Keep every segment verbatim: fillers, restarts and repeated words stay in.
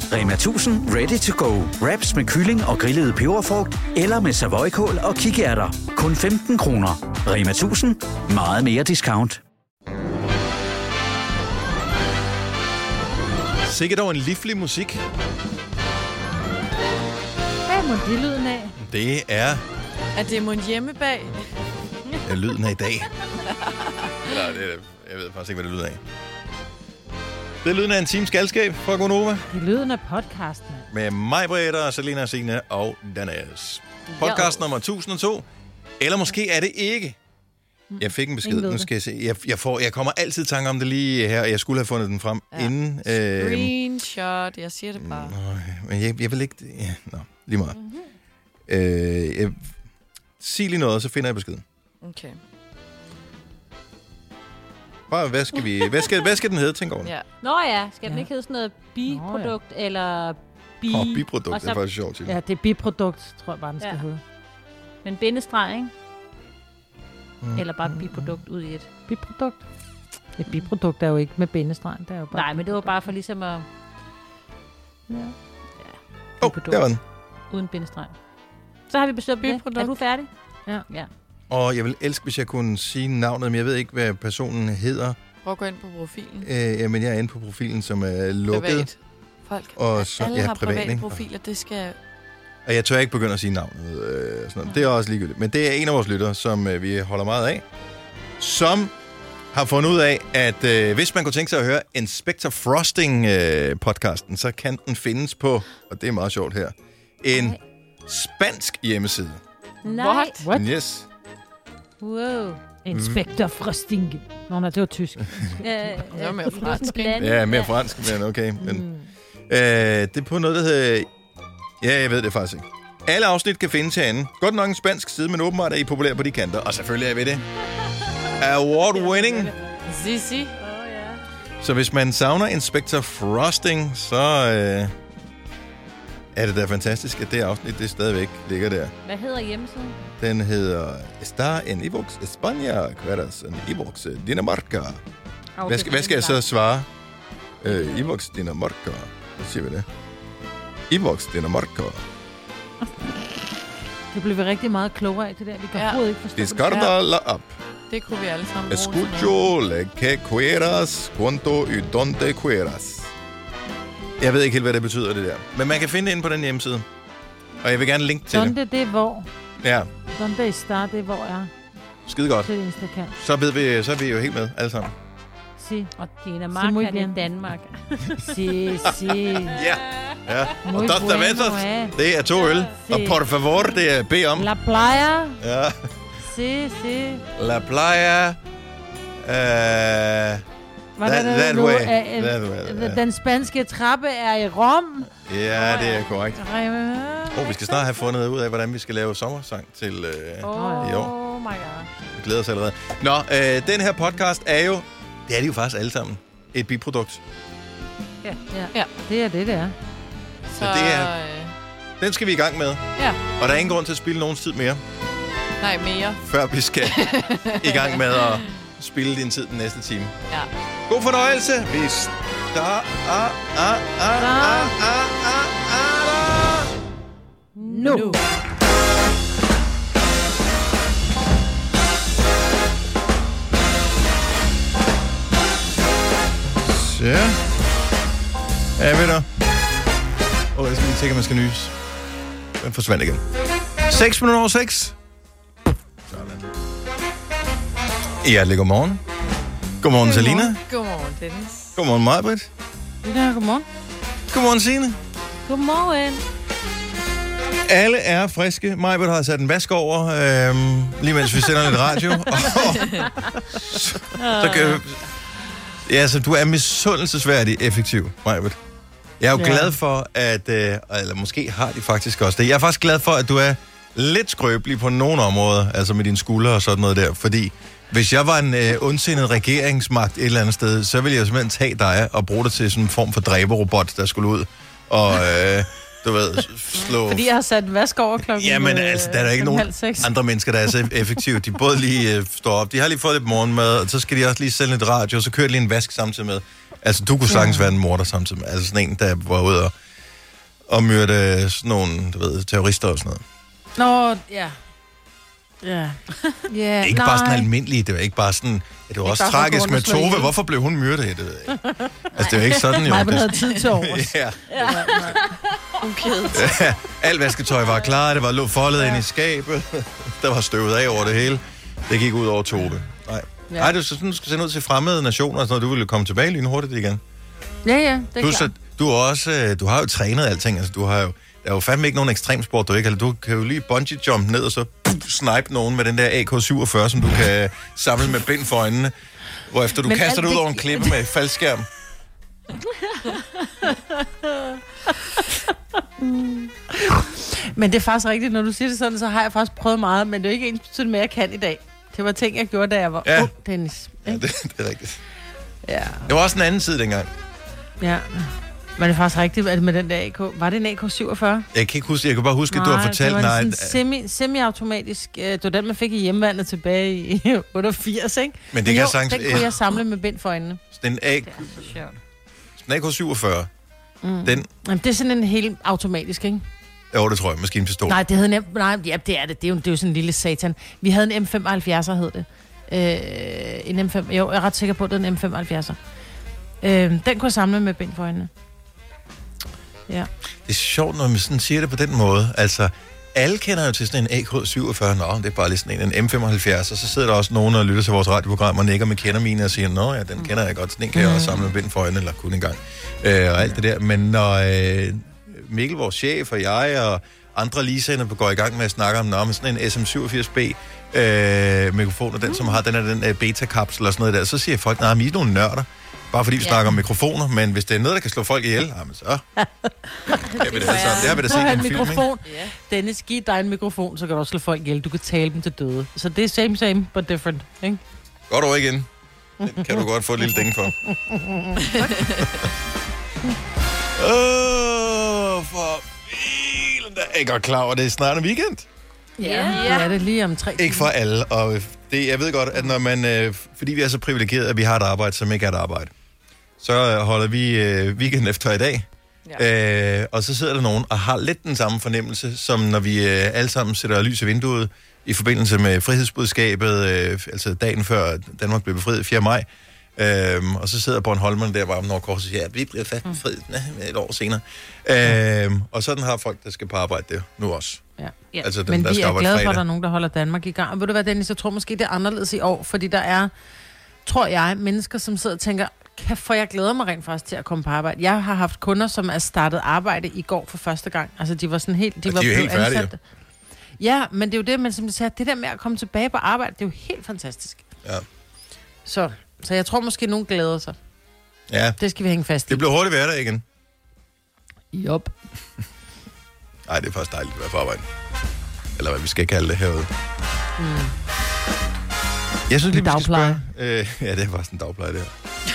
Rema tusind Ready to go. Wraps med kylling og grillet peberfrugt, eller med savoykål og kikærter. Kun femten kroner. Rema tusind. Meget mere discount. Sikkert dog en livlig musik. Hvad må det lyden af? Det er... Er det mon hjemme bag? Ja, lyden af i dag. Eller, det er, jeg ved faktisk ikke, hvad det lyder af. Det er lyden af en times galskab fra Gonova. Det er lyden af podcasten. Med mig, Britta, Selina, Signe og Danas. Podcast nummer tusind og to. Eller måske er det ikke. Jeg fik en besked. Nu skal jeg se. Jeg, jeg, får, jeg kommer altid i tanke om det lige her. Jeg skulle have fundet den frem ja. inden. Øh, Screenshot. Jeg siger det bare. Øh, men jeg, jeg vil ikke... Ja, nå, lige meget. Mm-hmm. Øh, jeg, sig lige noget, så finder jeg beskeden. Okay. Bare, hvad skal vi... Hvad skal, hvad skal den hedde, tænk over det? Ja. Nå ja, skal den ja. ikke hedde sådan noget biprodukt ja. eller bi... Åh, oh, biprodukt, så... det er faktisk sjovt. Ja, det er biprodukt, tror jeg bare, den skal ja. hedde. Men bindestreg, ikke? Mm. Eller bare biprodukt ud i et. Biprodukt? Et biprodukt er jo ikke med bindestreg, det er jo bare... Nej, men det var bare for ligesom at... Ja. Åh, oh, der var den. Uden bindestreg. Så har vi besøgt biprodukt. Er du færdig? Ja. Ja. Og jeg vil elske, hvis jeg kunne sige navnet, men jeg ved ikke, hvad personen hedder. Prøv at gå ind på profilen. Øh, jamen, jeg er inde på profilen, som er lukket. Privat. Folk. Og så, alle ja, har privat, private ikke? profiler, det skal... Og jeg tør ikke begynde at sige navnet. Øh, sådan det er også ligegyldigt. Men det er en af vores lyttere, som øh, vi holder meget af, som har fundet ud af, at øh, hvis man kunne tænke sig at høre Inspector Frosting-podcasten, øh, så kan den findes på, og det er meget sjovt her, en Nej. spansk hjemmeside. Nej. What? What? Yes. Wow. Inspector Frosting. Nå, nej, det var tysk. Det var mere fransk. Ja, mere fransk, men okay. Men, mm. øh, det er på noget, der hedder... Ja, jeg ved det faktisk ikke. Alle afsnit kan findes herinde. Godt nok en spansk side, men åbenbart er I populær på de kanter. Og selvfølgelig er vi det. Award-winning. Si, si. Så hvis man savner Inspector Frosting, så øh, er det da fantastisk, at det afsnit det stadigvæk ligger der. Hvad hedder hjemmesiden? Den hedder Está en Evox España, Quedas en Evox Dinamarca. Okay, hvad, skal, hvad skal jeg så svare? Øh, Evox Dinamarca. Hvad siger vi det? Evox Dinamarca. Det blev vi rigtig meget klogere af, det der. Vi kan Ja. overhovedet ikke forstå Descarta la app. Det kunne vi alle sammen bruge. Escucho le que quieras, cuanto y donde quieras. Jeg ved ikke helt, hvad det betyder, det der. Men man kan finde det inde på den hjemmeside. Og jeg vil gerne linke til Donde, det. det er hvor. Ja, Donde está, det er hvor er. skide godt. Til Instagram. Så, ved vi, så er vi jo helt med, alle sammen. Si. Og Dinamarca muy er det bien. Danmark. Si, si. Ja, ja. Og Muy dos bueno, cervezas, eh. det er to øl. Sí. Og por favor, det er bed om. La playa. Ja. Si, si. La playa. Uh, Hvad that, er det that nu? way. Øh, øh, That way. Ja. Den spanske trappe er i Rom. Ja, det er korrekt. Åh, Oh, vi skal snart have fundet ud af, hvordan vi skal lave sommersang til øh, Oh, i år. oh my god. Vi glæder os allerede. Nå, øh, den her podcast er jo, det er de jo faktisk alle sammen, et biprodukt. Ja. Ja. Det er det, det er. Så, det er- øh, Den skal vi i gang med. ja. Og der er ingen grund til at spille nogens tid mere, Nej, mere. før vi skal i gang med at spille din tid den næste time. Ja. God fornøjelse. Vi starter... Ah, ah, ah, ah, ah, ah, ah. Nu. nu. Så. Er vi der? Åh, oh, jeg skal lige tænke, at man skal nys. Den forsvandt igen. seks minutter over seks. Sådan. Hjertelig godmorgen. Godmorgen, Selina. Godmorgen, Dennis. Godmorgen, Majbrit. Ja, godmorgen. Godmorgen, Signe. Godmorgen. Alle er friske. Majbrit har sat en vask over, øhm, lige mens vi sender lidt radio. Og, så, så kan, ja, så du er misundelsesværdig effektiv, Majbrit. Jeg er jo Ja. glad for, at... Øh, eller måske har de faktisk også det. Jeg er faktisk glad for, at du er lidt skrøbelig på nogle områder, altså med dine skuldre og sådan noget der, fordi hvis jeg var en øh, ondsindet regeringsmagt et eller andet sted, så ville jeg simpelthen tage dig og bruge dig til sådan en form for dræberrobot, der skulle ud og, øh, du ved, slå... Fordi jeg har sat en vask over klokken. Jamen, altså, der er der ikke nogen andre mennesker, der er så effektive. De både lige øh, står op, de har lige fået lidt morgenmad, og så skal de også lige sælge lidt radio, og så kører de lige en vask samtidig med. Altså, du kunne sagtens ja. være en morder samtidig med. Altså sådan en, der var ude og og myrde sådan nogle, du ved, terrorister og sådan noget. Nå, ja. Ja. ja. Ikke nej. bare sådan almindeligt, det var ikke bare sådan, ja, det var også bare for at tragisk gå med rundt og slå Tove. ihjel. Hvorfor blev hun myrdet? Det ved jeg ikke. Altså, det er jo ikke sådan, jo. Nej, man Det- havde tid til overs. ja. Okay. Ja, alt vasketøj var klar, det var lå foldet ja. ind i skabet, der var støvet af over det hele. Det gik ud over Tove. Nej, Ja. Nej det er sådan, du skal sende ud til fremmede nationer, og sådan noget, du ville komme tilbage lynhurtigt igen. Ja, ja, det er Plus, klart. at du er også, øh, du har jo trænet alting, altså du har jo, der er jo fandme ikke nogen ekstremsport, du ikke, eller du kan jo lige bungee jump ned, og så puff, snipe nogen med den der A K syvogfyrre, som du kan samle med bind for øjnene, hvorefter du Men kaster alt dig ud det- over en klippe med faldskærm. Men det er faktisk rigtigt, når du siger det sådan, så har jeg faktisk prøvet meget, men det er jo ikke ens betydende med, jeg kan i dag. Det var ting, jeg gjorde, da jeg var Ja. ung, Dennis. Ja, Ikke? det, det er rigtigt. Ja. Det var også en anden tid dengang. ja. Men det er faktisk rigtigt, at med den der A K. Var det en A K syvogfyrre? Jeg kan ikke huske, jeg kan bare huske, at du har fortalt, det var nej, en sådan semi, semi-automatisk. Øh, det var den, man fik i hjemmevandet tilbage i otteogfirs, ikke? men det kan jo, jeg sagtens... den kunne jeg samle med bind for øjnene. Den A, Det er så sjovt. den A K syvogfyrre, Mm. den... Jamen, det er sådan en helt automatisk, ikke? Jo, det tror jeg, maskinpistol. Nej, det hed nem, nej, ja, det er det. Det er jo, det er jo sådan en lille satan. Vi havde en M femoghalvfjerds, hed det. Øh, en M fem, jo, jeg er ret sikker på, at det er en M femoghalvfjerds. Øh, den kunne jeg samle med bind for øjnene. Ja. Det er sjovt, når man sådan siger det på den måde. Altså, alle kender jo til sådan en A K syvogfyrre. Nå, det er bare lige sådan en, en M femoghalvfjerds. Og så sidder der også nogen, der lytter til vores radioprogram og nikker med kender mine og siger, nå ja, den kender jeg godt. Sådan en kan jeg også samle med bind for øjnene, eller kun en gang. Øh, og alt det der. Men når øh, Mikkel, vores chef, og jeg og andre ligesender går i gang med at snakke om, nå, med sådan en S M syvogfirs B øh, mikrofon, og den, som har den her den, øh, beta-kapsel og sådan noget der, så siger folk, nej, men I er nogle nørder. Bare fordi vi Ja. snakker om mikrofoner, men hvis det er noget, der kan slå folk ihjel, jamen så... Jeg vil da, altså, det har vi da Så set har i en en film, ikke? mikrofon. Ja. Dennis, giv dig en mikrofon, så kan du også slå folk ihjel. Du kan tale dem til døde. Så det er same, same, but different, ikke? Godt over igen. Den kan du godt få et lille ding for. Åh, for filen da. Jeg er godt klar over, det er snart en weekend. Ja, det er det lige om tre Ikke for alle, og det, jeg ved godt, at når man, øh, fordi vi er så privilegerede, at vi har et arbejde, som ikke er et arbejde, så øh, holder vi øh, weekend efter i dag, ja. øh, og så sidder der nogen og har lidt den samme fornemmelse, som når vi øh, alle sammen sætter lys i vinduet i forbindelse med frihedsbudskabet, øh, altså dagen før Danmark blev befriet, fjerde maj, øh, og så sidder Bornholmerne der bare om Nordkors og siger, at vi bliver fast befriet mm. et år senere. Øh, og sådan har folk, der skal på arbejde der nu også. Ja. Ja. Altså dem, Men der vi skal er arbejde glade for, fredag. at der er nogen, der holder Danmark i gang. Og ved du hvad, Dennis, jeg tror måske, det er anderledes i år, fordi der er, tror jeg, mennesker, som sidder og tænker, kan for jeg glæder mig rent faktisk til at komme på arbejde. Jeg har haft kunder, som er startet arbejde i går for første gang. Altså, de var sådan helt... De, de var er jo blevet helt færdige, ansat. Ja, men det er jo det, man som du siger, det der med at komme tilbage på arbejde, det er jo helt fantastisk. Ja. Så, så jeg tror måske, nogen glæder sig. Ja, Det skal vi hænge fast i. det bliver hurtigt hverdag igen. Jop. Nej, det er faktisk dejligt at være på arbejde. Eller hvad vi skal kalde det herude. Mm. Jeg synes lige, vi skal Dagpleje. spørge... Øh, ja, det er faktisk en dagpleje, det her.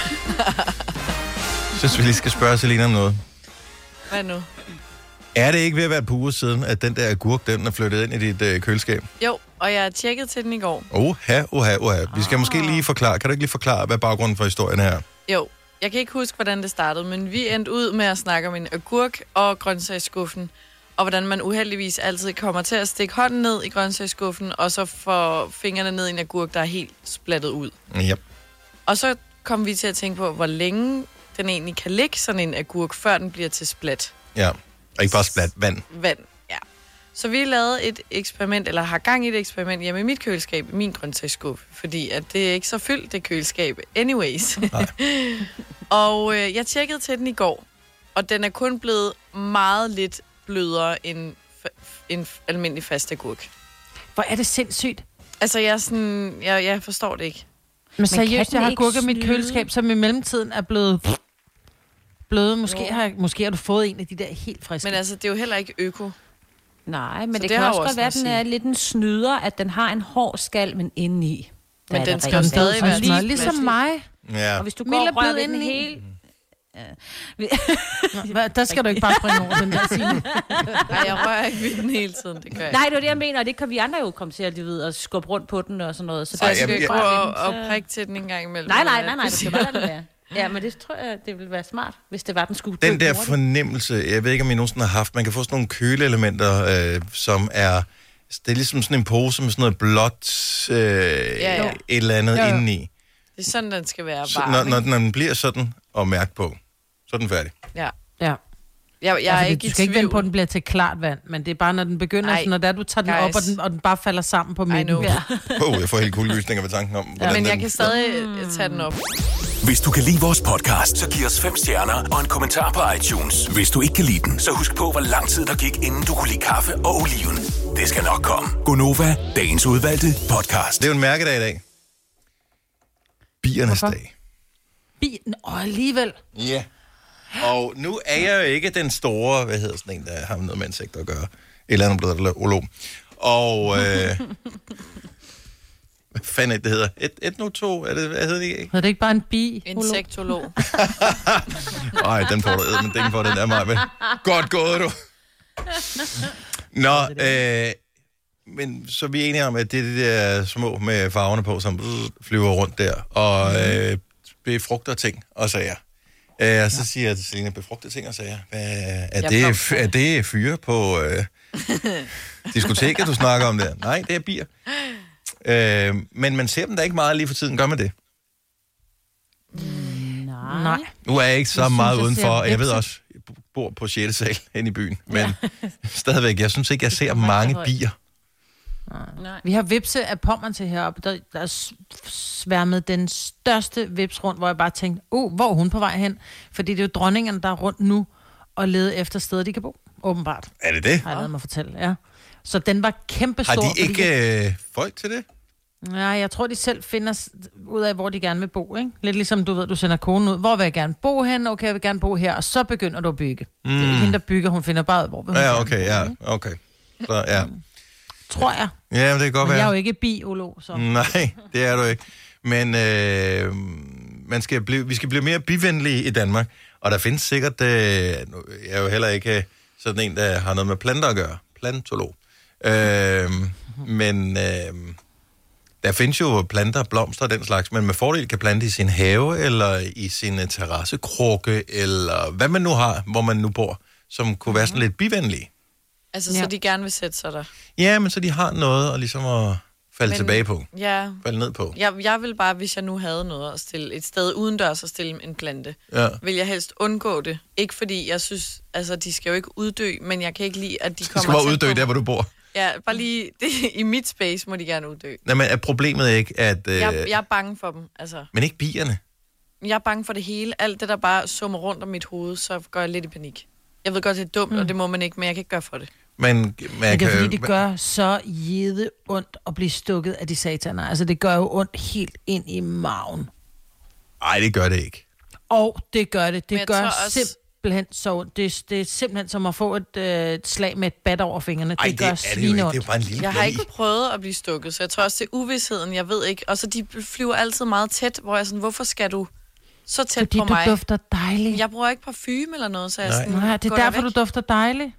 Jeg synes, vi lige skal spørge Selina om noget. Hvad nu? Er det ikke ved at være på uger siden, at den der agurk, den er flyttet ind i dit øh, køleskab? Jo, og jeg tjekkede til den i går. Oha, oha, oha. Vi skal måske lige forklare... Kan du ikke lige forklare, hvad baggrunden for historien er? Jo, jeg kan ikke huske, hvordan det startede, men vi endte ud med at snakke om en agurk og grøntsagsskuffen, og hvordan man uheldigvis altid kommer til at stikke hånden ned i grøntsagsskuffen, og så får fingrene ned i en agurk, der er helt splattet ud. Ja. Og så kom vi til at tænke på, hvor længe den egentlig kan ligge sådan en agurk, før den bliver til splat. Ja. Og ikke bare splat vand. Vand, ja. Så vi lavede et eksperiment, eller har gang i et eksperiment hjemme i mit køleskab, i min grøntsagsskuffe, fordi at det er ikke så fyldt, det køleskab, anyways. Og øh, jeg tjekkede til den i går, og den er kun blevet meget lidt blødere end f- en f- almindelig fast agurk. Hvor er det sindssygt. Altså, jeg er sådan, jeg, jeg forstår det ikke. Men kan seriøst, den jeg har ikke gurket mit snyde? køleskab, som i mellemtiden er blevet bløde. Måske har, måske har du fået en af de der helt friske. Men altså, det er jo heller ikke øko. Nej, men Så det, det kan har også jo godt også være, at noget den at er lidt en snyder, at den har en hård skal, men indeni. der Men er den der skal jo rigtig stadig meget være smør. Smør, lige ligesom mig. Ja. Og hvis du går Mille og rører bid ved den indeni. helt... Hvad, der skal du ikke bare springe over den der sine. Nej, jeg rører ikke ved den hele tiden, det gør jeg. Nej, det var det, jeg mener, og det kan vi andre jo komme til at du ved, og skubbe rundt på den og sådan noget. Så Så jeg Ej, skal jeg- ikke jeg- prøve jeg- at, at prikke til den en gang imellem. Nej, nej, eller nej, nej, hvad du skal bare lade det være. Ja, men det tror jeg, det ville være smart, hvis det var, den skulle Den dø der hurtigt. fornemmelse, jeg ved ikke, om I nogensinde har haft, man kan få sådan nogle køleelementer, øh, som er, det er ligesom sådan en pose med sådan noget blåt, øh, ja, ja. et eller andet Jo, jo. indeni. Det er sådan, den skal være Så, varm, når, når, ikke? når den bliver sådan og mærke på, så er den færdig. Ja. Ja. Jeg, jeg Ja, er fordi ikke du i skal ikke vente på, at tvivl. den bliver til klart vand, men det er bare, når den begynder, Ej, sådan, når der du tager den op, guys. og den, og den bare falder sammen på midten. know. Ja. Åh, oh, jeg får helt kuldegysninger ved tanken om, hvordan Men jeg den... kan stadig mm. tage den op. Hvis du kan lide vores podcast, så giv os fem stjerner og en kommentar på iTunes. Hvis du ikke kan lide den, så husk på, hvor lang tid der gik, inden du kunne lide kaffe og oliven. Det skal nok komme. Gonova, dagens udvalgte podcast. Det er jo en mærkedag i dag. Biernes Hvorfor? dag. Bi- Åh, alligevel. Ja. Og nu er jeg jo ikke den store, hvad hedder sådan en, der har noget med insekter at gøre. Et eller andet blevet olog. Og... Øh, hvad fanden er det, det hedder? Et, etnoto? Er det, hvad hedder det ikke? Hedder det ikke bare en bi? Insektolog. Ej, den får du æd, men den får den der meget med. Godt gået, du. Nå, øh, men så er vi enige om, at det er de der små med farverne på, som flyver rundt der, og øh, befrugter ting og sager. Øh, og så siger jeg til Selina, befrugter ting og sager. Hvad, er, Jeg det, blomster. er det fyre på øh, diskoteket, du snakker om der? Nej, det er bier. Øh, men man ser dem da ikke meget lige for tiden. Gør man det? Nej. Nej. Nu er jeg ikke så Jeg synes, meget jeg udenfor. ser Jeg ved vipse. også, jeg bor på sjette sal inde i byen. Men stadigvæk, jeg synes ikke, jeg ser mange bier. Nej. Vi har vipse af Pommern til heroppe, der, der er s- sværmet den største vips rundt, hvor jeg bare tænkte, uh, hvor er hun på vej hen? Fordi det er jo dronningerne, der er rundt nu og leder efter steder, de kan bo, åbenbart, Er det det? har jeg lavet mig fortælle, ja. Så den var kæmpe Har stor. de fordi ikke øh, folk til det? Ja, jeg tror, de selv finder s- ud af, hvor de gerne vil bo, ikke? Lidt ligesom, du ved, du sender konen ud. Hvor vil jeg gerne bo hen? Okay, jeg vil gerne bo her. Og så begynder du at bygge. Mm. Det er ikke hende, der bygger. Hun finder bare ud, hvor vil hun Ja, gerne okay, bo, ja, ikke? okay. Så, ja. Tror jeg. Ja, men det kan godt Men jeg er jo være. ikke biolog, så... Nej, det er du ikke. Men øh, man skal blive, vi skal blive mere bivenlige i Danmark. Og der findes sikkert... Øh, nu, jeg er jo heller ikke øh, sådan en, der har noget med planter at gøre. Plantolog. Øh, men... Øh, der findes jo planter, blomster og den slags, men med fordel kan plante i sin have, eller i sin uh, terrassekrukke, eller hvad man nu har, hvor man nu bor, som kunne være sådan lidt bivenlige. Altså, Ja. så de gerne vil sætte sig der. Ja, men så de har noget at ligesom at falde Men- tilbage på, Ja, falde ned på. jeg, jeg vil bare, hvis jeg nu havde noget at stille, et sted udendørs at stille en plante, Ja. vil jeg helst undgå det. Ikke fordi jeg synes, altså de skal jo ikke uddø, men jeg kan ikke lide, at de kommer De skal bare tæt uddø på der, mig. hvor du bor. Ja, bare lige, det, i mit space må de gerne uddø. Nej, men er problemet ikke, at... Øh, Jeg, jeg er bange for dem, altså. Men ikke bierne. Jeg er bange for det hele. Alt det, der bare summer rundt om mit hoved, så går jeg lidt i panik. Jeg ved godt, det er dumt, mm. og det må man ikke, men jeg kan ikke gøre for det. Men, man Men det er kan, fordi, det gør så jede ondt at blive stukket af de sataner. Altså, det gør jo ondt helt ind i maven. Ej, det gør det ikke. Og det gør det. Men Det jeg gør tror også- simpelthen så ondt. Det, er- det er simpelthen som at få et, øh, et slag med et bat over fingrene. Ej, Det det, gør er det jo ikke. Det svineondt. er jo bare en lille Jeg har blæ. ikke prøvet at blive stukket, så jeg tror også, det er uvidsheden. Jeg ved ikke. Og så de flyver altid meget tæt, hvor jeg er sådan, hvorfor skal du så tæt Fordi på du mig? dufter dejligt. Jeg bruger ikke parfume eller noget, så jeg er Nej. sådan, Nej, det gå er da derfor, væk. du dufter dejligt.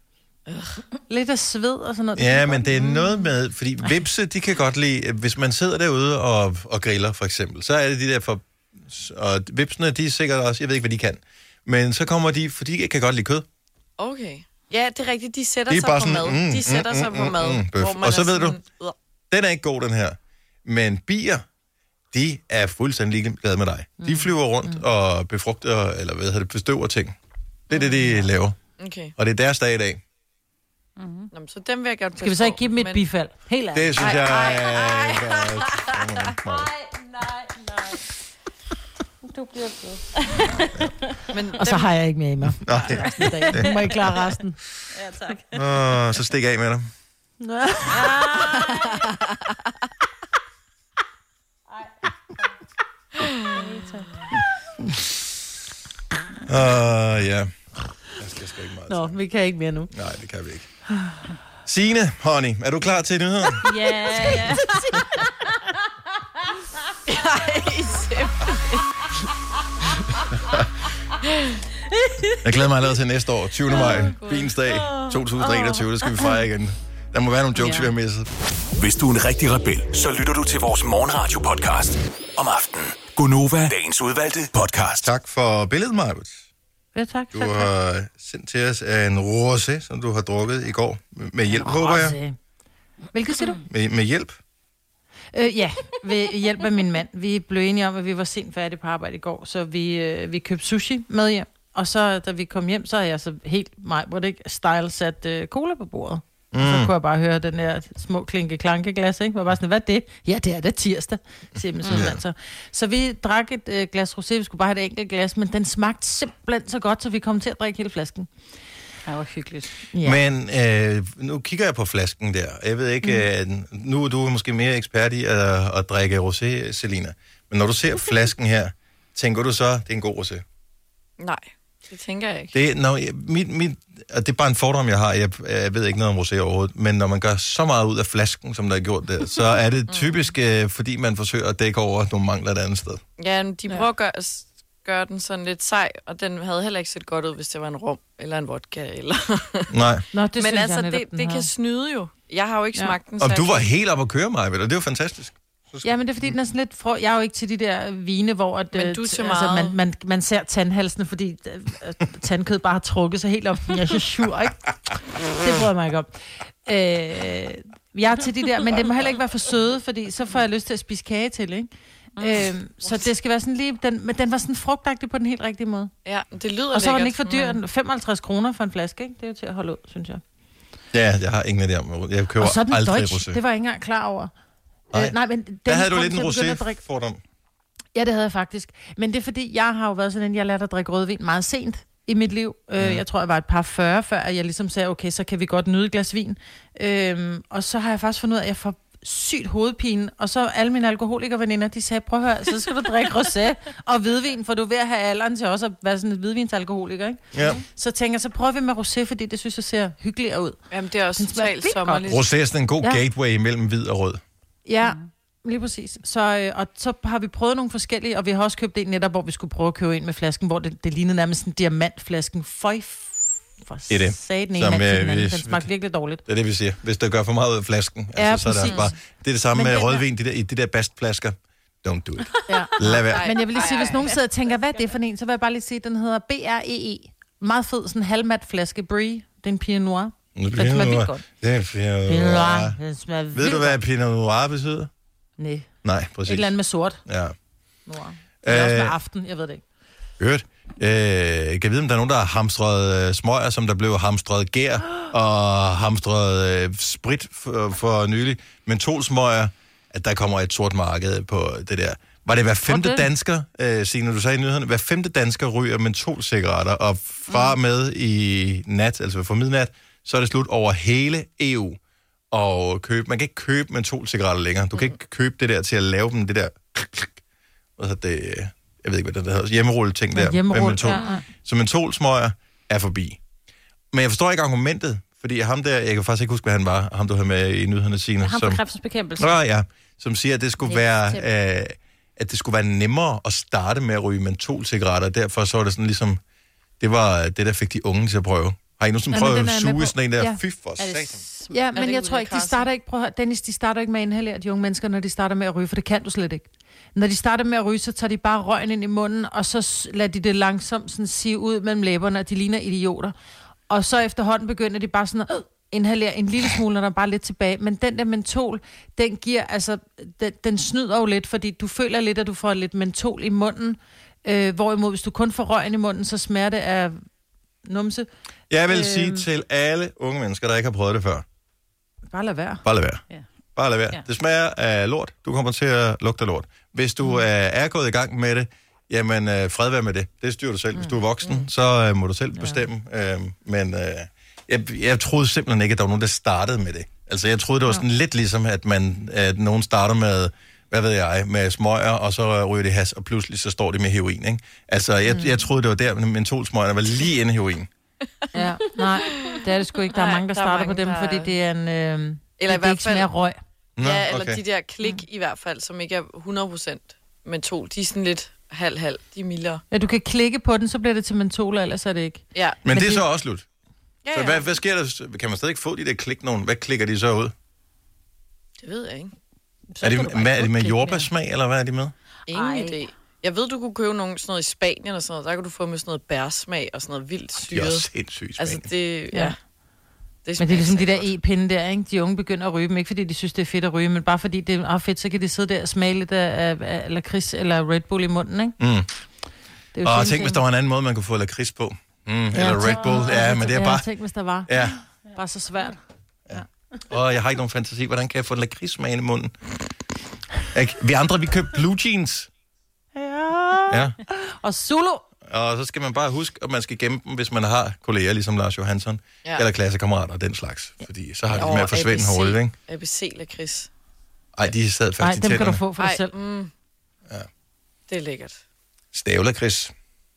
Lidt af sved og sådan noget. Ja, men det er noget med, fordi vipse, de kan godt lide, hvis man sidder derude og, og griller for eksempel, så er det de der for, og vipsene, de er sikkert også, jeg ved ikke, hvad de kan, men så kommer de, for de kan godt lide kød. Okay. Ja, det er rigtigt. De sætter Det er sig bare på sådan, mad. mm, De sætter mm, sig mm, på mad. mm, bøf. hvor man Og så er ved du- sådan, "Ugh." Den er ikke god, den her. Men bier, de er fuldstændig ligeglade med dig. De flyver rundt mm. og befrugter, eller hvad hedder det, bestøver ting. Det er det, de laver. Okay. Og det er deres dag i dag. Nå, men så dem vil jeg godt Skal vi så ikke give dem et men... bifald? Helt ærligt. Det synes Ej, jeg ej, er... Nej, nej, nej. Du bliver blød. men Og så har jeg ikke mere i mig. Nej. Nu må I klare resten. Ja, tak. Åh, så stik af med dig. Åh, ja. Jeg skal sgu ikke meget. Nå, vi kan ikke mere nu. Nej, det kan vi ikke. Signe, honey, er du klar til nyheder? Ja, ja. Jeg glæder mig allerede til næste år, tyvende maj, Bilens dag, to tusind og enogtyve, det skal vi fejre igen. Der må være nogle jokes, Ja. vi har misset. Hvis du er en rigtig rebel, så lytter du til vores morgenradio-podcast om aftenen. Gonova, dagens udvalgte podcast. Tak for billedet, Majbert. Ja, tak. Du tak, tak. har sendt til os af en rosé, som du har drukket i går. Med hjælp, håber jeg. Hvilket siger du? Med, med hjælp? Øh, ja, ved hjælp af min mand. Vi blev enige om, at vi var sent færdige på arbejde i går, så vi, øh, vi købte sushi med hjem. Og så, da vi kom hjem, så havde jeg så helt mig, hvor det ikke style sat øh, cola på bordet. Mm. Og så kunne jeg bare høre den der små klinke-klanke-glas, ikke? Var bare sådan, hvad er det? Ja, det er det tirsdag, siger min søn. Så. så vi drak et øh, glas rosé, vi skulle bare have et enkelt glas, men den smagte simpelthen så godt, så vi kom til at drikke hele flasken. Det var hyggeligt. Ja. Men øh, nu kigger jeg på flasken der. Jeg ved ikke, mm. øh, nu er du måske mere ekspert i at, at drikke rosé, Selina. Men når du ser flasken her, tænker du så, det er en god rosé? Nej, det tænker jeg ikke. Det, når, jeg, mit, mit, og det er bare en fordom, jeg har. Jeg, jeg ved ikke noget om rosé overhovedet. Men når man gør så meget ud af flasken, som der er gjort der, så er det typisk, øh, fordi man forsøger at dække over nogle mangler et andet sted. Ja, de prøver at gøre, gøre den sådan lidt sej, og den havde heller ikke set godt ud, hvis det var en rom eller en vodka. Eller... Nej. Nå, det Men altså, jeg det, det kan snyde jo. Jeg har jo ikke ja. smagt den. Og du var jeg... helt op at køre mig, og det er jo fantastisk. Ja, men det er fordi, den er sådan lidt frå... Jeg er jo ikke til de der vine, hvor at, men du er til altså, meget... man, man, man ser tandhalsene, fordi uh, tandkød bare har trukket sig helt op. Jeg er så sur, ikke? Det bryder mig ikke om. Øh, jeg er til de der, men det må heller ikke være for søde, fordi så får jeg lyst til at spise kage til, ikke? Mm. Øh, så det skal være sådan lige... Den, men den var sådan frugtagtig på den helt rigtige måde. Ja, det lyder Og så var den lækkert. ikke for dyr. femoghalvtreds kroner for en flaske, ikke? Det er jo til at holde ud, synes jeg. Ja, jeg har ingen idé om. Jeg køber og så den aldrig Deutsch, rosé. det var jeg ikke engang klar over. Nej, øh, nej men den der havde du grund lidt en til at begynde at drikke- rosé-fordom. Ja, det havde jeg faktisk. Men det er fordi, jeg har jo været sådan en, jeg lærte at drikke rødvin meget sent i mit liv. Mm. Øh, jeg tror, jeg var et par fyrre, før jeg ligesom sagde, okay, så kan vi godt nyde et glas vin. Øhm, og så har jeg faktisk fundet ud af, at jeg får sygt hovedpine. Og så alle mine alkoholikerveninder, de sagde, prøv at høre, så skal du drikke rosé og hvidvin, for du er ved at have alderen til også at være sådan et hvidvinsalkoholiker, ikke? Ja. Så tænker jeg, så prøver vi med rosé, fordi det synes jeg ser hyggeligere ud. Jamen, det er også Den smager totalt vildt sommerligt. Rosé er sådan en god Ja. gateway mellem hvid og rød. Ja, lige præcis. Så, øh, og så har vi prøvet nogle forskellige, og vi har også købt en netop, hvor vi skulle prøve at købe ind med flasken, hvor det, det lignede nærmest en diamantflasken. Føj, for Det er det. satan en Som, mand til øh, den anden. hvis- Den smagte virkelig dårligt. Det er det, vi siger. Hvis der gør for meget ud af flasken, Ja, altså, så er det præcis. også bare... Det er det samme Men med den rødvin, de der, i de der bastflasker. Don't do it. Ja. Lad være. Men jeg vil lige sige, hvis nogen sidder og tænker, hvad er det for en, så vil jeg bare lige sige, at den hedder B R E E. Meget fed, sådan en halvmat flaske Brie. Det er en Pinot Noir. Nu Den bliver smager det vildt nu- godt. Det er Pinot Pinot Noir. Noir. Den smager Ved vildt du, hvad godt. Pinot Noir betyder? Nej, Nej, præcis. et eller andet med sort. Ja. Noir. Det er også med Øh, aften, jeg ved det ikke. Hørt. Øh, kan jeg vide, om der er nogen, der har hamstret øh, smøger, som der blev hamstret gær, og hamstret øh, sprit for, for nylig. Mentolsmøger, at der kommer et sort marked på det der. Var det hver femte Okay. dansker, øh, Signe, du sagde i nyhederne, hver femte dansker ryger mentolcigaretter, og fra Mm. med i nat, altså for midnat, så er det slut over hele E U. Og købe, man kan ikke købe mentolcigaretter længere. Du kan Mm. ikke købe det der til at lave dem, det der... Hvad hedder det? Jeg ved ikke, hvad det hedder. Hjemmerulle ting der. Hjemmerulle, med mentol. ja, ja. Så mentolsmøger er forbi. Men jeg forstår ikke argumentet, fordi ham der, jeg kan faktisk ikke huske, hvad han var, ham du havde med i nyhederne, Signe. Ham for kræftbekæmpelse. Nå ja, som siger, at det skulle Næste være... tip. Øh, at det skulle være nemmere at starte med at ryge mentolcigaretter. Derfor så var det sådan ligesom... Det var det, der fik de unge til at prøve. Har I nu sådan Ja, men prøvet den at er jeg med suge på. sådan en der? Ja. Fy for Er satan. det Ja, Er men det jeg ude tror i ikke, de Carlsen? starter ikke, prøv at høre, Dennis, de starter ikke med at inhalere, de unge mennesker, når de starter med at ryge, for det kan du slet ikke. Når de starter med at ryge, så tager de bare røgen ind i munden, og så s- lader de det langsomt sådan sive ud mellem læberne, og de ligner idioter. Og så efterhånden begynder de bare sådan at øh, inhalere en lille smule, når der er bare lidt tilbage. Men den der mentol, den giver, altså, den, den snyder jo lidt, fordi du føler lidt, at du får lidt mentol i munden, øh, hvorimod hvis du kun får røgen i munden, så smager det af numse. Jeg vil Øhm. sige til alle unge mennesker, der ikke har prøvet det før, Bare lad være. bare lad være. Ja. Bare lad være. Ja. Det smager af lort. Du kommer til at lugte af lort. Hvis du mm. er, er gået i gang med det, jamen øh, fred være med det. Det styrer du selv. Hvis du er voksen, mm. så øh, må du selv bestemme. Ja. Øh, men øh, jeg, jeg troede simpelthen ikke, at der var nogen, der startede med det. Altså, jeg troede, det var sådan lidt ligesom, at, man, at nogen starter med, hvad ved jeg, med smøger, og så ryger de has, og pludselig så står de med heroin, ikke? Altså, jeg, mm. jeg troede, det var der, men mentolsmøgerne var lige inde i heroin. Ja, nej, det er det sgu ikke. Der er Nej, mange, der der er starter mange, på dem, der- fordi det er en... Øh, Eller det, i det hvert ikke fald- smager røg. Nå, Ja, eller okay. de der klik i hvert fald, som ikke er hundrede procent mentol. De er sådan lidt halv-halv. De er mildere. Ja, du kan klikke på den, så bliver det til mentol, ellers er det ikke. Ja. Men, men det er det- så også slut. Ja, Så ja. hvad, hvad sker der? Kan man stadig få de der klik nogen? Hvad klikker de så ud? Det ved jeg ikke. Så Er kan de, du bare hvad, er få de med klikken der. jordbærsmag, eller hvad er de med? Ingen Ej. idé. Jeg ved, du kunne købe nogle, sådan noget i Spanien og sådan noget. Der kan du få med sådan noget bærsmag og sådan noget vildt syret. Det er også sindssygt i Spanien. Altså, det, ja. Ja. Det Men det er ligesom de der e-pinde der, ikke? De unge begynder at ryge dem, ikke fordi de synes, det er fedt at ryge, men bare fordi det er fedt, så kan de sidde der og smage lidt af, af, af lakrids eller Red Bull i munden, ikke? Mm. Det er jo Og sådan, tænk, hvis der var en anden måde, man kunne få lakrids på. Mm, eller Red Bull. Ja, men det er ja, bare... tænk, hvis der var. Ja. Bare så svært. Og jeg har ikke nogen fantasi. Hvordan kan jeg få lakridssmagen i munden? Ikke? Vi andre, vi købte blue jeans. Ja. Ja. Og Zulu. Og så skal man bare huske, at man skal gemme dem, hvis man har kolleger, ligesom Lars Johansson, ja. eller klassekammerater og den slags. Fordi så har de med at forsvinde hurtigt, ikke? A B C lakrids. Ej, de sad fast Nej, i dem tænderne. kan du få for dig Ej, selv. Mm. Ja. Det er lækkert. Stavlakrids.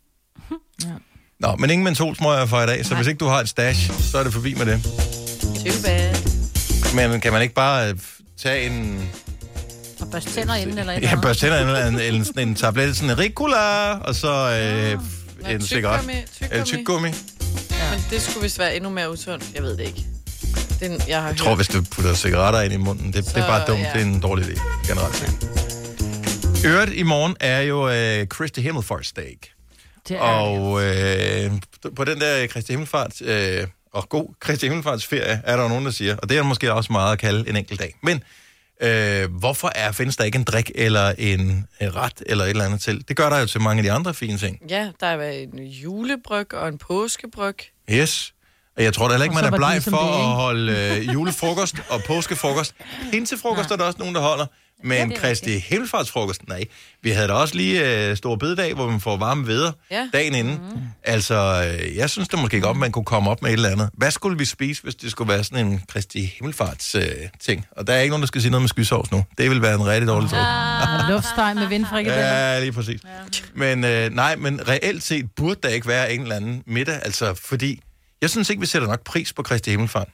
Ja. Nå, men ingen mentolsmøger for i dag, så Nej. hvis ikke du har et stash, så er det forbi med det. Too bad. Men kan man ikke bare øh, tage en... Og børste tænder inden eller et Ja, eller børste tænder eller en, en, en, en tablet, sådan en Ricola, og så øh, Nå, en cigaret. tyggegummi, Eller tyggegummi. Ja. Men det skulle vist være endnu mere usundt. Jeg ved det ikke. Den, jeg har Jeg tror, hvis du putter cigaretter ind i munden, det, Så, det er bare dumt. ja. Det er en dårlig idé, generelt set. Øvrigt i morgen er jo øh, Kristi Himmelfartsdag. Det er Og øh, på den der Kristi Himmelfarts, øh, og god Kristi Himmelfartsferie, er der jo nogen, der siger, og det er måske også meget at kalde en enkelt dag. Men øh, hvorfor er, findes der ikke en drik eller en, en ret eller et eller andet til? Det gør der jo til mange af de andre fine ting. Ja, der er en julebryg og en påskebryg. Yes. Og jeg tror da heller ikke, Og man så er var det bleg ligesom for det, ikke? at holde øh, julefrokost og påskefrokost. Pinsefrokost er der også nogen, der holder. Men det er Kristi Himmelfartsfrokost, nej. Vi havde da også lige øh, store bededag, hvor man får varme veder Ja. dagen inden. Mm. Altså, øh, jeg synes da måske godt, man kunne komme op med et eller andet. Hvad skulle vi spise, hvis det skulle være sådan en Kristi Himmelfarts øh, ting? Og der er ikke nogen, der skal sige noget med skysovs nu. Det vil være en rigtig dårlig ting. Og luftsteg med vindfrikadeller. Ja, lige præcis. Ja. Men øh, nej, men reelt set burde der ikke være en eller anden middag, altså fordi jeg synes ikke, vi sætter nok pris på Kristi Himmelfart.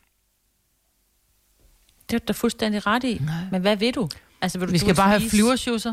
Det er du da fuldstændig ret i. Nej. Men hvad vil du? Altså, vil du Vi du skal bare have spise- flyverschusser.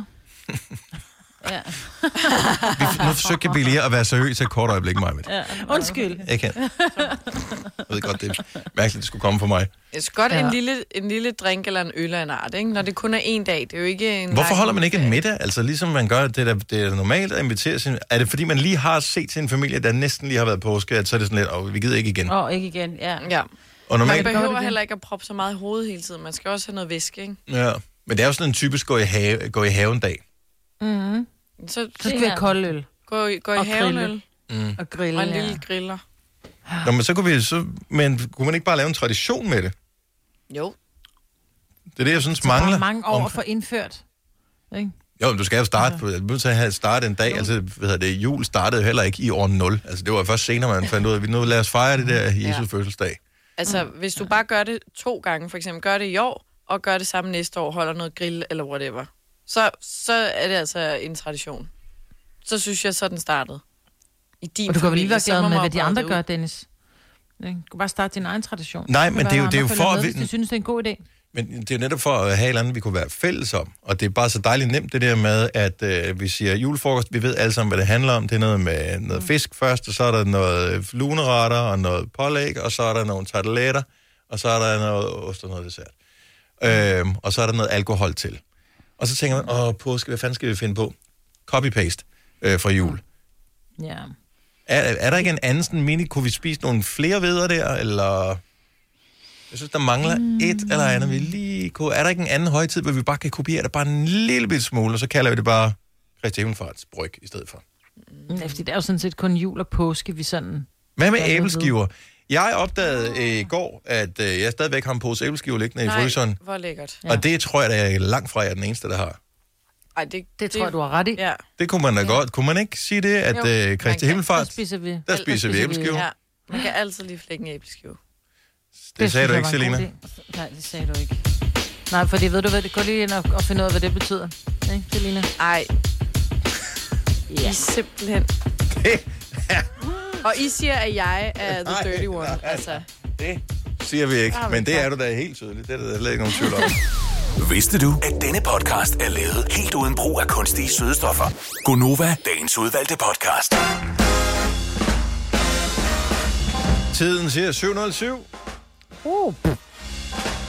Ja. Vi, nu forsøgte vi lige at være seriøs til et kort øjeblik, Maja. Ja. Undskyld. Jeg kan. Jeg ved godt, det er mærkeligt, det skulle komme fra mig. Jeg skal godt Ja. en, lille, en lille drink eller en øl af en art, ikke? Når det kun er en dag. Det er jo ikke en Hvorfor lang holder man ikke en ferie. middag? Altså ligesom man gør, det er, det er normalt at invitere sin... Er det fordi, man lige har set sin familie, der næsten lige har været påske, at så er det sådan lidt, og vi gider ikke igen? Åh, oh, ikke igen, ja. Ja. Og Man normalt... behøver det. heller ikke at proppe så meget i hovedet hele tiden. Man skal også have noget væske, ikke? Ja. Men det er jo sådan en typisk gå i, have, gå i haven dag. Mm-hmm. Så, Så skal vi have kold øl gå, i- gå i Og havenøl Mm. og grille. og en ja. lille griller. Nå, men så kunne vi så... Men kunne man ikke bare lave en tradition med det? Jo. Det er det, jeg synes Der er mangler. mange år Om- for indført. Ikke? Jo, men du skal jo starte på, du er nødt til at have starte en dag, altså, hvad hedder det, jul startede heller ikke i år nul. Altså, det var først senere, man fandt ud af, vi nu lad os fejre det der Jesu Ja. fødselsdag. Altså, mm. hvis du bare gør det to gange, for eksempel gør det i år, og gør det samme næste år, holder noget grill eller whatever, så, så er det altså en tradition. Så synes jeg, så er den startet. I din Og du kan vel familie, lige være så glad må med, man hvad de brede andre det gør, ud. Dennis. Ikke? Du kan bare starte din egen tradition. Nej, men kan det er jo- være, det er jo andre for følger at med, vi- hvis de synes, det er en god idé. Men det er jo netop for at have et eller andet, vi kunne være fælles om. Og det er bare så dejligt nemt, det der med, at øh, vi siger julefrokost, vi ved alle sammen, hvad det handler om. Det er noget med noget fisk først, og så er der noget luneretter og noget pålæg, og så er der nogle tarteletter, og så er der noget ost og noget dessert. Øhm, og så er der noget alkohol til. Og så tænker man, åh, påske, hvad fanden skal vi finde på? Copy-paste øh, fra jul. Ja. Er, er der ikke en anden sådan mini, kunne vi spise nogle flere veder der, eller... Jeg synes, der mangler mm. et eller andet, vi lige kunne... Er der ikke en anden højtid, hvor vi bare kan kopiere det bare en lille bit smule, og så kalder vi det bare Kristi Himmelfarts bryg i stedet for? Mm. Fordi det er jo sådan set kun jul og påske, vi sådan... Hvad med Jeg ved æbleskiver? Jeg opdagede øh, i går, at øh, jeg stadigvæk har en pose æbleskiver liggende i Nej, fryseren. hvor lækkert. Ja. Og det tror jeg, at jeg langt fra, jeg er den eneste, der har. Ej, det, Det tror jeg, du har ret i. Ja, Det kunne man da ja. godt. Kunne man ikke sige det, at Jo, øh, man Kristi kan. Himmelfart, Der spiser vi. der spiser vi æbleskiver? ja. Man kan altid lige flække en æbleskive. Det, det sagde synes du jeg ikke, var en Selina. god idé. Nej, det sagde du ikke. Nej, fordi ved du hvad, det går lige ind og, og finde ud af, hvad det betyder. Ikke, Selina? Ej. Ja. I simpelthen. Og I siger, at jeg er the Nej, dirty one. nej, Altså. Det siger vi ikke, har vi men det sagt. er du da helt tydeligt. Det er der slet ikke nogen tvivl om. Vidste du, at denne podcast er lavet helt uden brug af kunstige sødestoffer? Gonova, dagens udvalgte podcast. Tiden siger syv nul syv. Uh.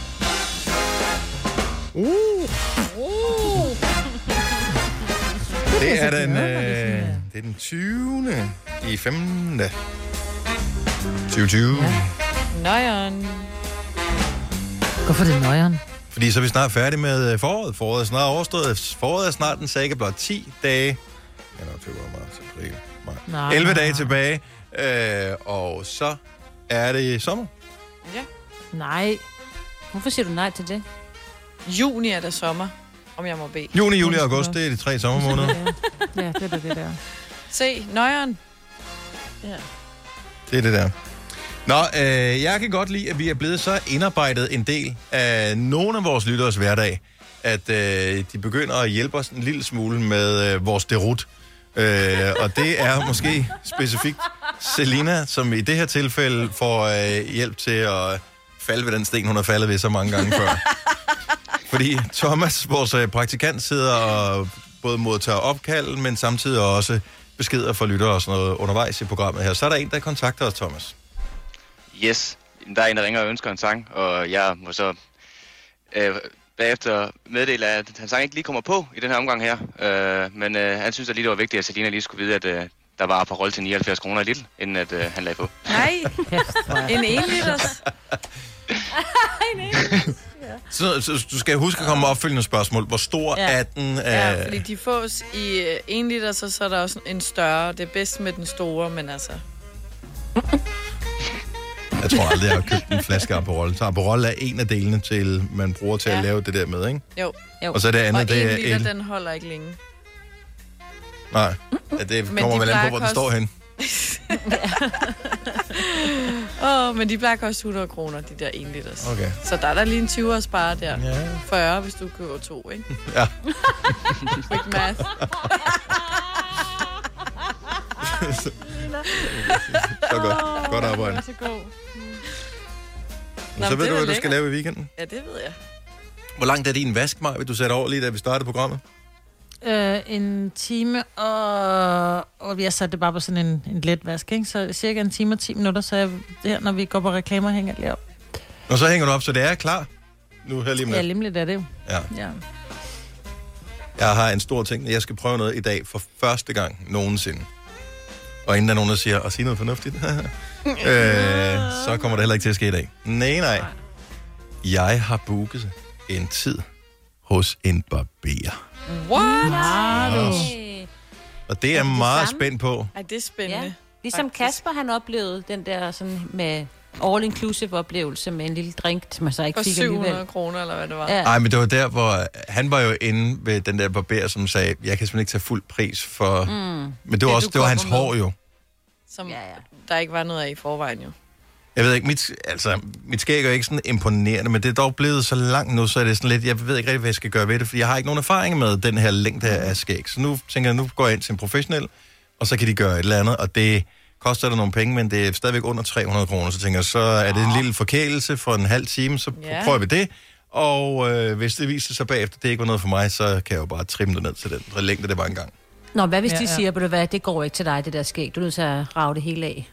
Uh. Uh. Det er den, øh, det er den tyvende i femte tyve tyve. Ja. Nøjeren. Hvorfor det er nøjeren? Fordi så er vi snart færdige med foråret. Foråret er snart overstået. Foråret er snart den sagde blot ti dage. Januar, februar, marts, april, maj. elleve dage tilbage. Øh, og så er det sommer. Ja. Nej. Hvorfor siger du nej til det? Juni er der sommer, om jeg må bede. Juni, juli og august, det er de tre sommermåneder. Ja, det er det, det der. Se, nøjeren. Ja. Det er det der. Nå, øh, jeg kan godt lide, at vi er blevet så indarbejdet en del af nogle af vores lytteres hverdag, at øh, de begynder at hjælpe os en lille smule med øh, vores derut. Øh, og det er måske specifikt Selina, som i det her tilfælde får øh, hjælp til at falde ved den sten, hun har faldet ved så mange gange før. Fordi Thomas, vores øh, praktikant, sidder og både modtager opkald, men samtidig også beskeder fra lyttere og sådan noget undervejs i programmet her. Så er der en, der kontakter os, Thomas. Yes, der er en, der ringer og ønsker en sang, og jeg må så øh, bagefter meddele, at hans sang ikke lige kommer på i den her omgang her. Øh, men øh, han synes, at lige det var vigtigt, at Selina lige skulle vide, at øh, der var på rolle til nioghalvfjerds kroner i liter, inden at øh, han lagde på. Nej, en en liters. en en liters. Så, så du skal huske at komme med opfølgende spørgsmål. Hvor stor ja. er den? Uh... Ja, fordi de fås i en liter, så, så er der også en større. Det er bedst med den store, men altså... Jeg tror aldrig, jeg har købt en flaske Aperol. Så Aperol er en af delene, til man bruger til ja. at lave det der med, ikke? Jo. jo. Og så det andet, og det er... en liter, el... den holder ikke længe. Nej, ja, det kommer de vel an på, hvor den står hen. Åh, oh, men de plejer at koste hundrede kroner, de der en liters. Okay. Så der er der lige en tyver at spare der. Ja. fyrre, hvis du køber to, ikke? Ja. Quick math. Så godt. Godt arbejde. Så god. Nå, så ved du, hvad du skal lave i weekenden? Ja, det ved jeg. Hvor langt er din vask, Maja, vil du sætte over lige, da vi startede programmet? Øh, en time, og, og vi har sat det bare på sådan en, en let vask, ikke? Så cirka en time og ti minutter, så er det, når vi går på reklamer, hænger det op. Og så hænger du op, så det er klar? Nu her lige med. Ja, limligt er det jo. Ja. ja. Jeg har en stor ting, jeg skal prøve noget i dag for første gang nogensinde. Og inden der er nogen, der siger, at sige noget fornuftigt, øh, så kommer det heller ikke til at ske i dag. Nej, nej. Jeg har booket en tid hos en barber. What? Ja, yes. Og det er jeg det meget samme? spændt på. Ej, det er spændende. Ja. Ligesom Kasper, han oplevede den der sådan med all-inclusive oplevelse med en lille drink, som man så ikke for fik syv hundrede alligevel. kroner, eller hvad det var. Ja. Nej, men det var der, hvor han var jo inde ved den der barber, som sagde, jeg kan simpelthen ikke tage fuld pris for... Mm. Men det var Det, også du det var hans kommer med. hår jo. Som Ja, ja. der ikke var noget af i forvejen, jo. Jeg ved ikke, mit, altså, mit skæg er jo ikke sådan imponerende, men det er dog blevet så langt nu, så er det sådan lidt, jeg ved ikke rigtig, hvad jeg skal gøre ved det, for jeg har ikke nogen erfaring med den her længde af skæg. Så nu tænker jeg, nu går jeg ind til en professionel, og så kan de gøre et eller andet, og det koster der nogle penge, men det er stadigvæk under tre hundrede kroner, så tænker jeg, så er det en lille forkælelse for en halv time, så Ja. prøver vi det, og øh, hvis det viser sig bagefter, det ikke var noget for mig, så kan jeg jo bare trimme det ned til den længde, det var engang. Nå, hvad hvis Ja, de ja. siger, at det, det går ikke til dig, det der skæg. Du er nødt til at rave det hele af.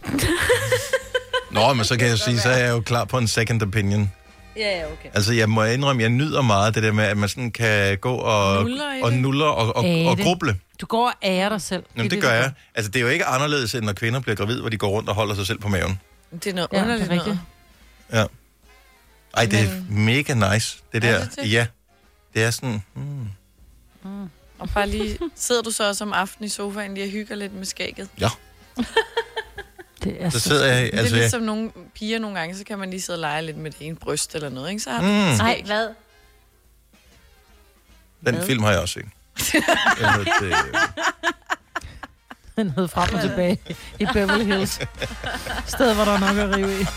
Nå, men så kan jeg sige, så er jeg jo klar på en second opinion. Ja, ja, okay. Altså, jeg må indrømme, jeg nyder meget det der med, at man sådan kan gå og Nuller i og, det. nuller og, og, Æde. og gruble. Du går og ærer dig selv. Jamen, det gør jeg. Altså, det er jo ikke anderledes, end når kvinder bliver gravid, hvor de går rundt og holder sig selv på maven. Det er noget Ja, det er underligt rigtigt. noget. Ja. Ej, det er mega nice, det der. Er det det? Ja. Det er sådan... Hmm. Og bare lige, sidder du så også om aftenen i sofaen lige og hygger lidt med skægget? Ja, Det er så så... sidder jeg... Altså, det Altså, er jeg, ligesom nogle piger nogle gange, så kan man lige sidde og lege lidt med det ene bryst eller noget, ikke? Så har Mm. mm. Nej, hvad? den Hvad? film har jeg også set. Jeg hørte, øh, Den hed frem og tilbage i Beverly Hills. Stedet, hvor der er nok at rive i.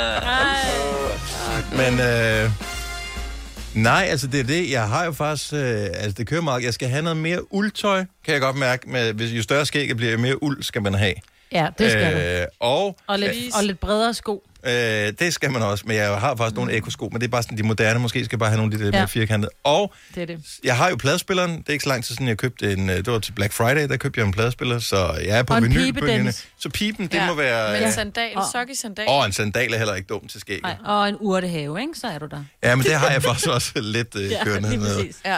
Men øh, nej, altså det er det. Jeg har jo faktisk, øh, altså det kører meget. Jeg skal have noget mere uldtøj, kan jeg godt mærke. Med, hvis jo større skægget bliver, jo mere uld skal man have. Ja, det skal du. Øh, og Og lidt, og lidt bredere sko. øh, det skal man også. Men jeg har faktisk nogle ekosko, men det er bare sådan de moderne. Måske skal jeg bare have nogle af de der Ja. mere firkantede. Og Det er det. jeg har jo pladespilleren. Det er ikke så lang tid siden, jeg købte en... øh, Det var til Black Friday, der købte jeg en pladespiller. Så jeg er på Og en pibe, vinylbølgerne. Dennis. Så piben, det Ja, må være... Men øh, sandal, Og- sok i sandal. Og en sandal er heller ikke dum til skægget. Nej. Og en urtehave, ikke? Så er du der. Ja, men det har jeg faktisk også lidt øh, Ja, kørende lige med. præcis. Ja.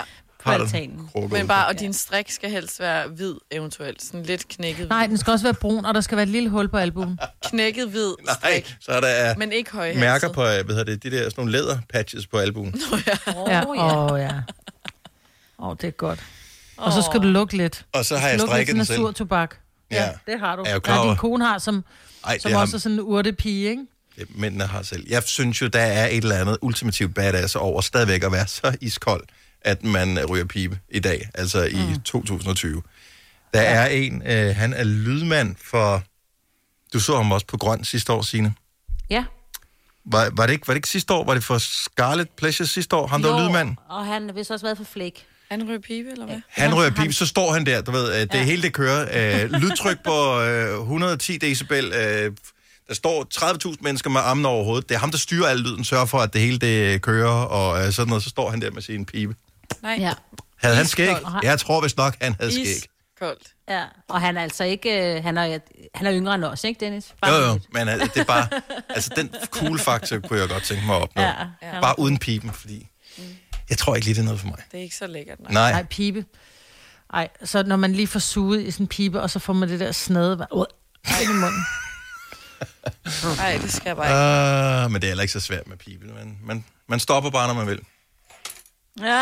på altanen. Men bare, og din strik skal helst være hvid, eventuelt. Sådan lidt knækket. Nej, den skal også være brun, og der skal være et lille hul på albuen. Knækket hvid strik. Nej, så er der men ikke højhalset. mærker på, hvad hedder det, de der sådan nogle læderpatches på albuen. Nå ja. Åh, ja. Åh, oh, ja. Åh, oh, det er godt. Og så skal du lukke lidt. Og så har jeg strikket den selv. Sur tobak. Ja. ja, det har du. Er jeg klar over? Ja, din kone har, som, Ej, som også er sådan en urtepige, ikke? Det mændene har selv. Jeg synes jo, der er et eller andet ultimativt badass over stadigvæk at være så iskold, at man ryger pibe i dag, altså i mm. to tusind og tyve. Der ja. er en, øh, han er lydmand for... Du så ham også på Grøn sidste år, Signe. Ja. Var, var, det ikke, var det ikke sidste år? Var det for Scarlet Pleasure sidste år? Ham, der var lydmand? Og han har vist også været for Flake. Han ryger pibe, eller hvad? Han ryger pibe, så står han der, du ved, det ja. hele det kører. Øh, lydtryk på øh, et hundrede og ti decibel. Øh, der står tredive tusind mennesker med armen over hovedet. Det er ham, der styrer al lyden, sørger for, at det hele det kører, og øh, sådan noget. Så står han der med sin pibe. Nej. Ja. Havde han skæg? Jeg tror vist nok, han havde skæg. Koldt. Ja, og han er altså ikke... Øh, han, er, han er yngre end os, ikke, Dennis? Bare jo, jo, men øh, det er bare... altså, den cool faktor kunne jeg godt tænke mig at opnå. Ja, ja. Bare uden piben, fordi... Mm. Jeg tror ikke lige, det er noget for mig. Det er ikke så lækkert. Nej, nej. nej pibe. Ej, så når man lige får suget i sådan en pibe, og så får man det der snade uh, i munden. Nej, det skal jeg bare ikke. Uh, men det er heller ikke så svært med pibe. Man, man, man stopper bare, når man vil. Ja.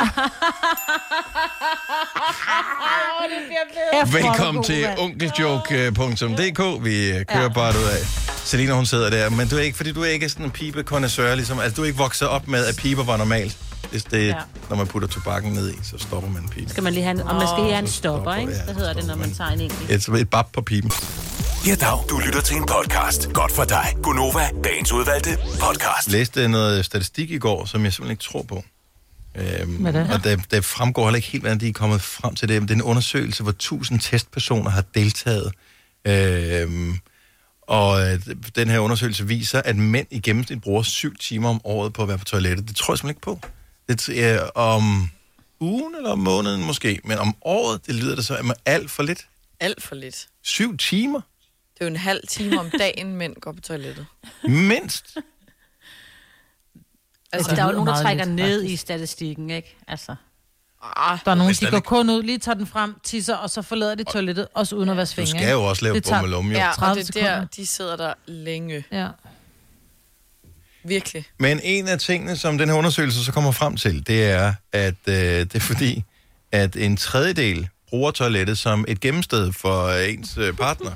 Velkommen til onkeljoke punktum d k. Vi kører ja. bare ud af. Selina, hun sidder der, men du er ikke, fordi du er ikke sådan en pibe-kondensør, ligesom, altså du er ikke vokset op med, at piber var normalt. Hvis det, ja. Når man putter tobakken ned i, så stopper man piben. Skal man lige have, og man skal lige have en stopper, ikke? Hvad hedder det, når man tager en enkelt? Et, et bab på piben. Ja, dag. Du lytter til en podcast. Godt for dig. Gonova, dagens udvalgte podcast. Jeg læste noget statistik i går, som jeg simpelthen ikke tror på. Øhm, og det, det fremgår heller ikke helt, hvordan de er kommet frem til det. Det er en undersøgelse, hvor tusind testpersoner har deltaget. Øhm, og den her undersøgelse viser, at mænd i gennemsnit bruger syv timer om året på at være på toilettet. Det tror jeg simpelthen ikke på. Det er om ugen eller om måneden måske, men om året, det lyder det så, at man alt for lidt. Alt for lidt. Syv timer? Det er jo en halv time om dagen, mænd går på toilettet. Mindst? Altså, der er jo nogen, der trækker lidt, ned faktisk. I statistikken, ikke? Altså. Ah, der er nogen, de går kun ud, lige tager den frem, tisser, og så forlader de toilettet, også uden at være svinge. Du skal jo også lave bummelum, jo. Ja, og det er der, de sidder der længe. Ja. Virkelig. Men en af tingene, som den her undersøgelse så kommer frem til, det er, at øh, det er fordi, at en tredjedel bruger toilettet som et gemmested for ens øh, partner.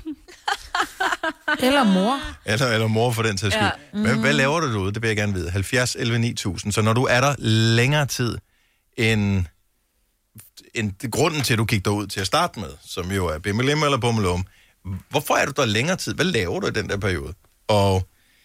Eller mor. Eller, eller mor for den sags skyld. Ja. Mm. Men hvad laver du derude? Det vil jeg gerne vide. halvfjerds elleve ni tusind. Så når du er der længere tid end, end grunden til, at du gik derud til at starte med, som jo er bimmelim eller bummelum, hvorfor er du der længere tid? Hvad laver du i den der periode? Og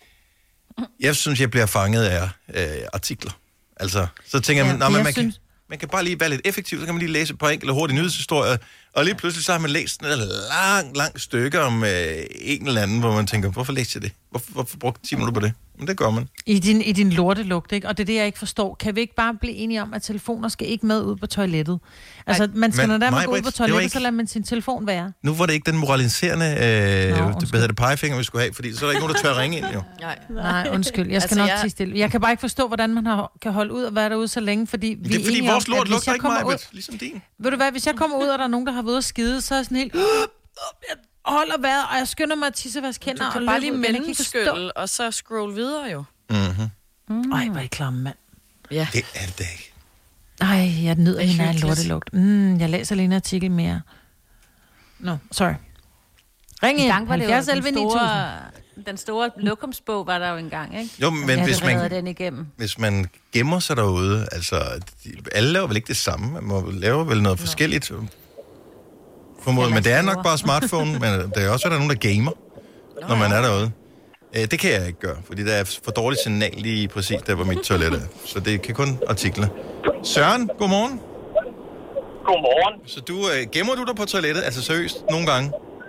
jeg synes, jeg bliver fanget af øh, artikler. Altså, så tænker ja, jeg, man, man, synes... kan, man kan bare lige være lidt effektiv, så kan man lige læse et par enkelte hurtige nyhedshistorier, og lige pludselig så har man læst en lang, lang stykke om øh, en eller anden, hvor man tænker, hvorfor læste jeg det? Hvorfor, hvorfor brugte ti minutter på det? Men det gør man. I din, i din lortelugt, ikke? Og det er det, jeg ikke forstår. Kan vi ikke bare blive enige om, at telefoner skal ikke med ud på toilettet? Altså, man skal, men, når der man går ud på toilettet, ikke... så lader man sin telefon være. Nu var det ikke den moraliserende, øh, Nå, hvad hedder det, pegefinger, vi skulle have, fordi så er der ikke nogen, der tør ringe ind, jo. Nej, Nej undskyld. Jeg skal altså, nok jeg... tige stille. Jeg kan bare ikke forstå, hvordan man har, kan holde ud og være derude så længe, fordi vi det er, fordi vores lort lugter ikke mig, ud... ligesom din. Ved du hvad, hvis jeg kommer ud, og der er nogen, der har været ude at skide, så er jeg sådan helt... Jeg holder vejret, og jeg skynder mig at tissevaske hænder. Du kan bare lige mellemskyld, og så scroll videre jo. Mhm. Mm. Ej, hvor er I klamme, mand. Ja. Det er det ikke. Ej, jeg nyder min egen lortelugt. Mm, jeg læser lige en artikel mere. Nå, no, sorry. Ring ind. Gang var det jo den store, den store lokumsbog var der jo engang, ikke? Jo, men ja, hvis, man, den igennem. hvis man gemmer sig derude, altså, alle laver vel ikke det samme. Man må lave vel noget no. forskelligt. Formodet, men det er nok bare smartphone, men der er også der er nogen, der gamer, Nå, når man er derude. Det kan jeg ikke gøre, fordi der er for dårligt signal lige præcis der, hvor mit toilet er. Så det kan kun artikler. Søren, godmorgen. Godmorgen. Så du, øh, gemmer du dig på toilettet, altså seriøst, nogle gange?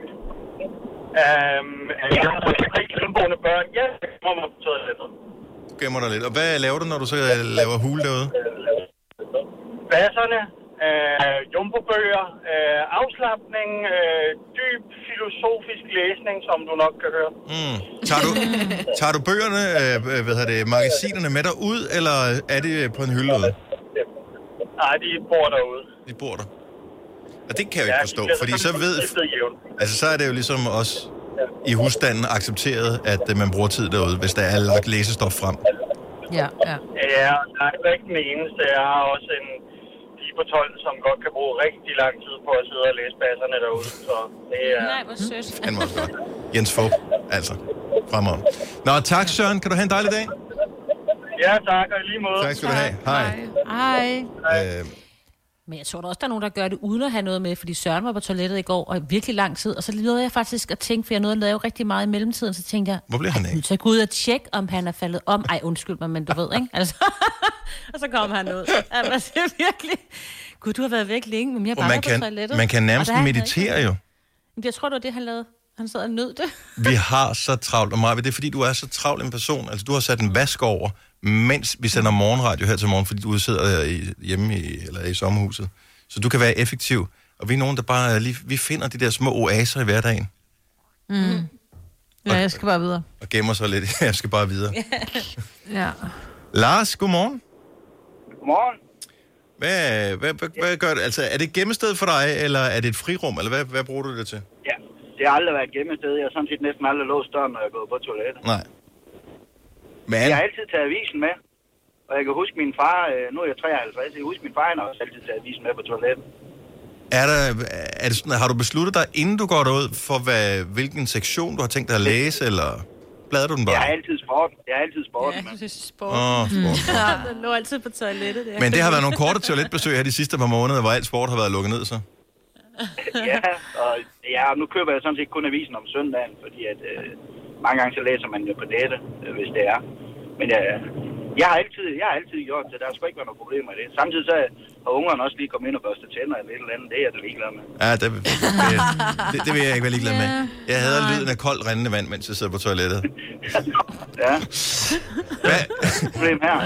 Øhm, jeg har tre hjemmeboende børn. Ja, jeg gemmer mig på toilettet. Du gemmer dig lidt. Og hvad laver du, når du så laver hule derude? Basserne, øh, jumbobøger, øh, afslapning, øh, dyb filosofisk læsning, som du nok kan høre. Mm. Tager, du, tager du bøgerne, øh, hvad hedder det, magasinerne med dig ud, eller er det på en hylde ude? Nej, de bor derude. De bor der. Og det kan jeg jo Ja, ikke forstå, de fordi så ved... jævnt. Altså, så er det jo ligesom også i husstanden accepteret, at øh, man bruger tid derude, hvis der er lagt læsestof frem. Ja, ja. Ja, nej, det er ikke den eneste. Jeg har også en pige på tolv, som godt kan bruge rigtig lang tid på at sidde og læse basserne derude. Så det er... Nej, hvor sødt. Han også godt. Jens Fogh, altså. Fremad. Nå, tak Søren. Kan du have en dejlig dag? Ja, tak, og i lige måde. Tak skal du have. Hej. Hej. Øh, Men jeg tror da også, der er nogen, der gør det uden at have noget med, fordi Søren var på toilettet i går, og virkelig lang tid, og så nåede jeg faktisk at tænke, for jeg nåede at lave rigtig meget i mellemtiden, så tænkte jeg, hvor bliver han af? så gå ud og tjekke, om han er faldet om. Ej, undskyld mig, men du ved, ikke? Altså, og så kom han ud. Altså, det er virkelig... Gud, du har været væk længe, men jeg har bare været på toilettet. Man kan nærmest Og der er han meditere ikke. jo. Men jeg tror, det var det, han lavede. Han sad og nød det. Vi har så travlt, og Maja, det er fordi, du er så travl en person. Altså, du har sat en vask over, mens vi sender morgenradio her til morgen, fordi du sidder i, hjemme i, eller i sommerhuset. Så du kan være effektiv. Og vi er nogen, der bare lige, vi finder de der små oaser i hverdagen. Mm. Ja, jeg skal bare videre. Og gemmer sig lidt. Jeg skal bare videre. Ja. Lars, godmorgen. Godmorgen. Hvad, hvad, hvad, hvad gør det? Altså, er det et gemmested for dig, eller er det et frirum, eller hvad, hvad bruger du det til? Ja, det har aldrig været et gemmested. Jeg har sådan set næsten aldrig låst døren, når jeg er gået på toilettet. Nej. Men... Jeg har altid taget avisen med. Og jeg kan huske min far, nu er jeg treoghalvtreds, jeg kan huske min far, han har også altid taget avisen med på toilettet. Er der, er det sådan, har du besluttet dig, inden du går derud, for hvad, hvilken sektion du har tænkt dig at læse, eller bladrer du den bare? Jeg har altid sport. Jeg har altid sport. Ja, det er sport. Åh, sport. Ja, den lå altid på toilettet. Der. Men det har været nogle korte toiletbesøg her de sidste par måneder, hvor alt sport har været lukket ned, så? Ja, og ja, nu køber jeg sådan set kun avisen om søndagen, fordi at øh, mange gange så læser man jo på dette, øh, hvis det er. Men øh, jeg har altid, jeg har altid gjort det. Der skal ikke være noget problemer i det. Samtidig så har ungerne også lige kommet ind og børstet tænder eller et eller andet. Det er jeg da ligeglad med. Ja, det, det, det, det vil jeg ikke være ligeglad med. Jeg havde lyden af koldt rindende vand, mens jeg sidder på toilettet. Ja. Hvad? Problem her.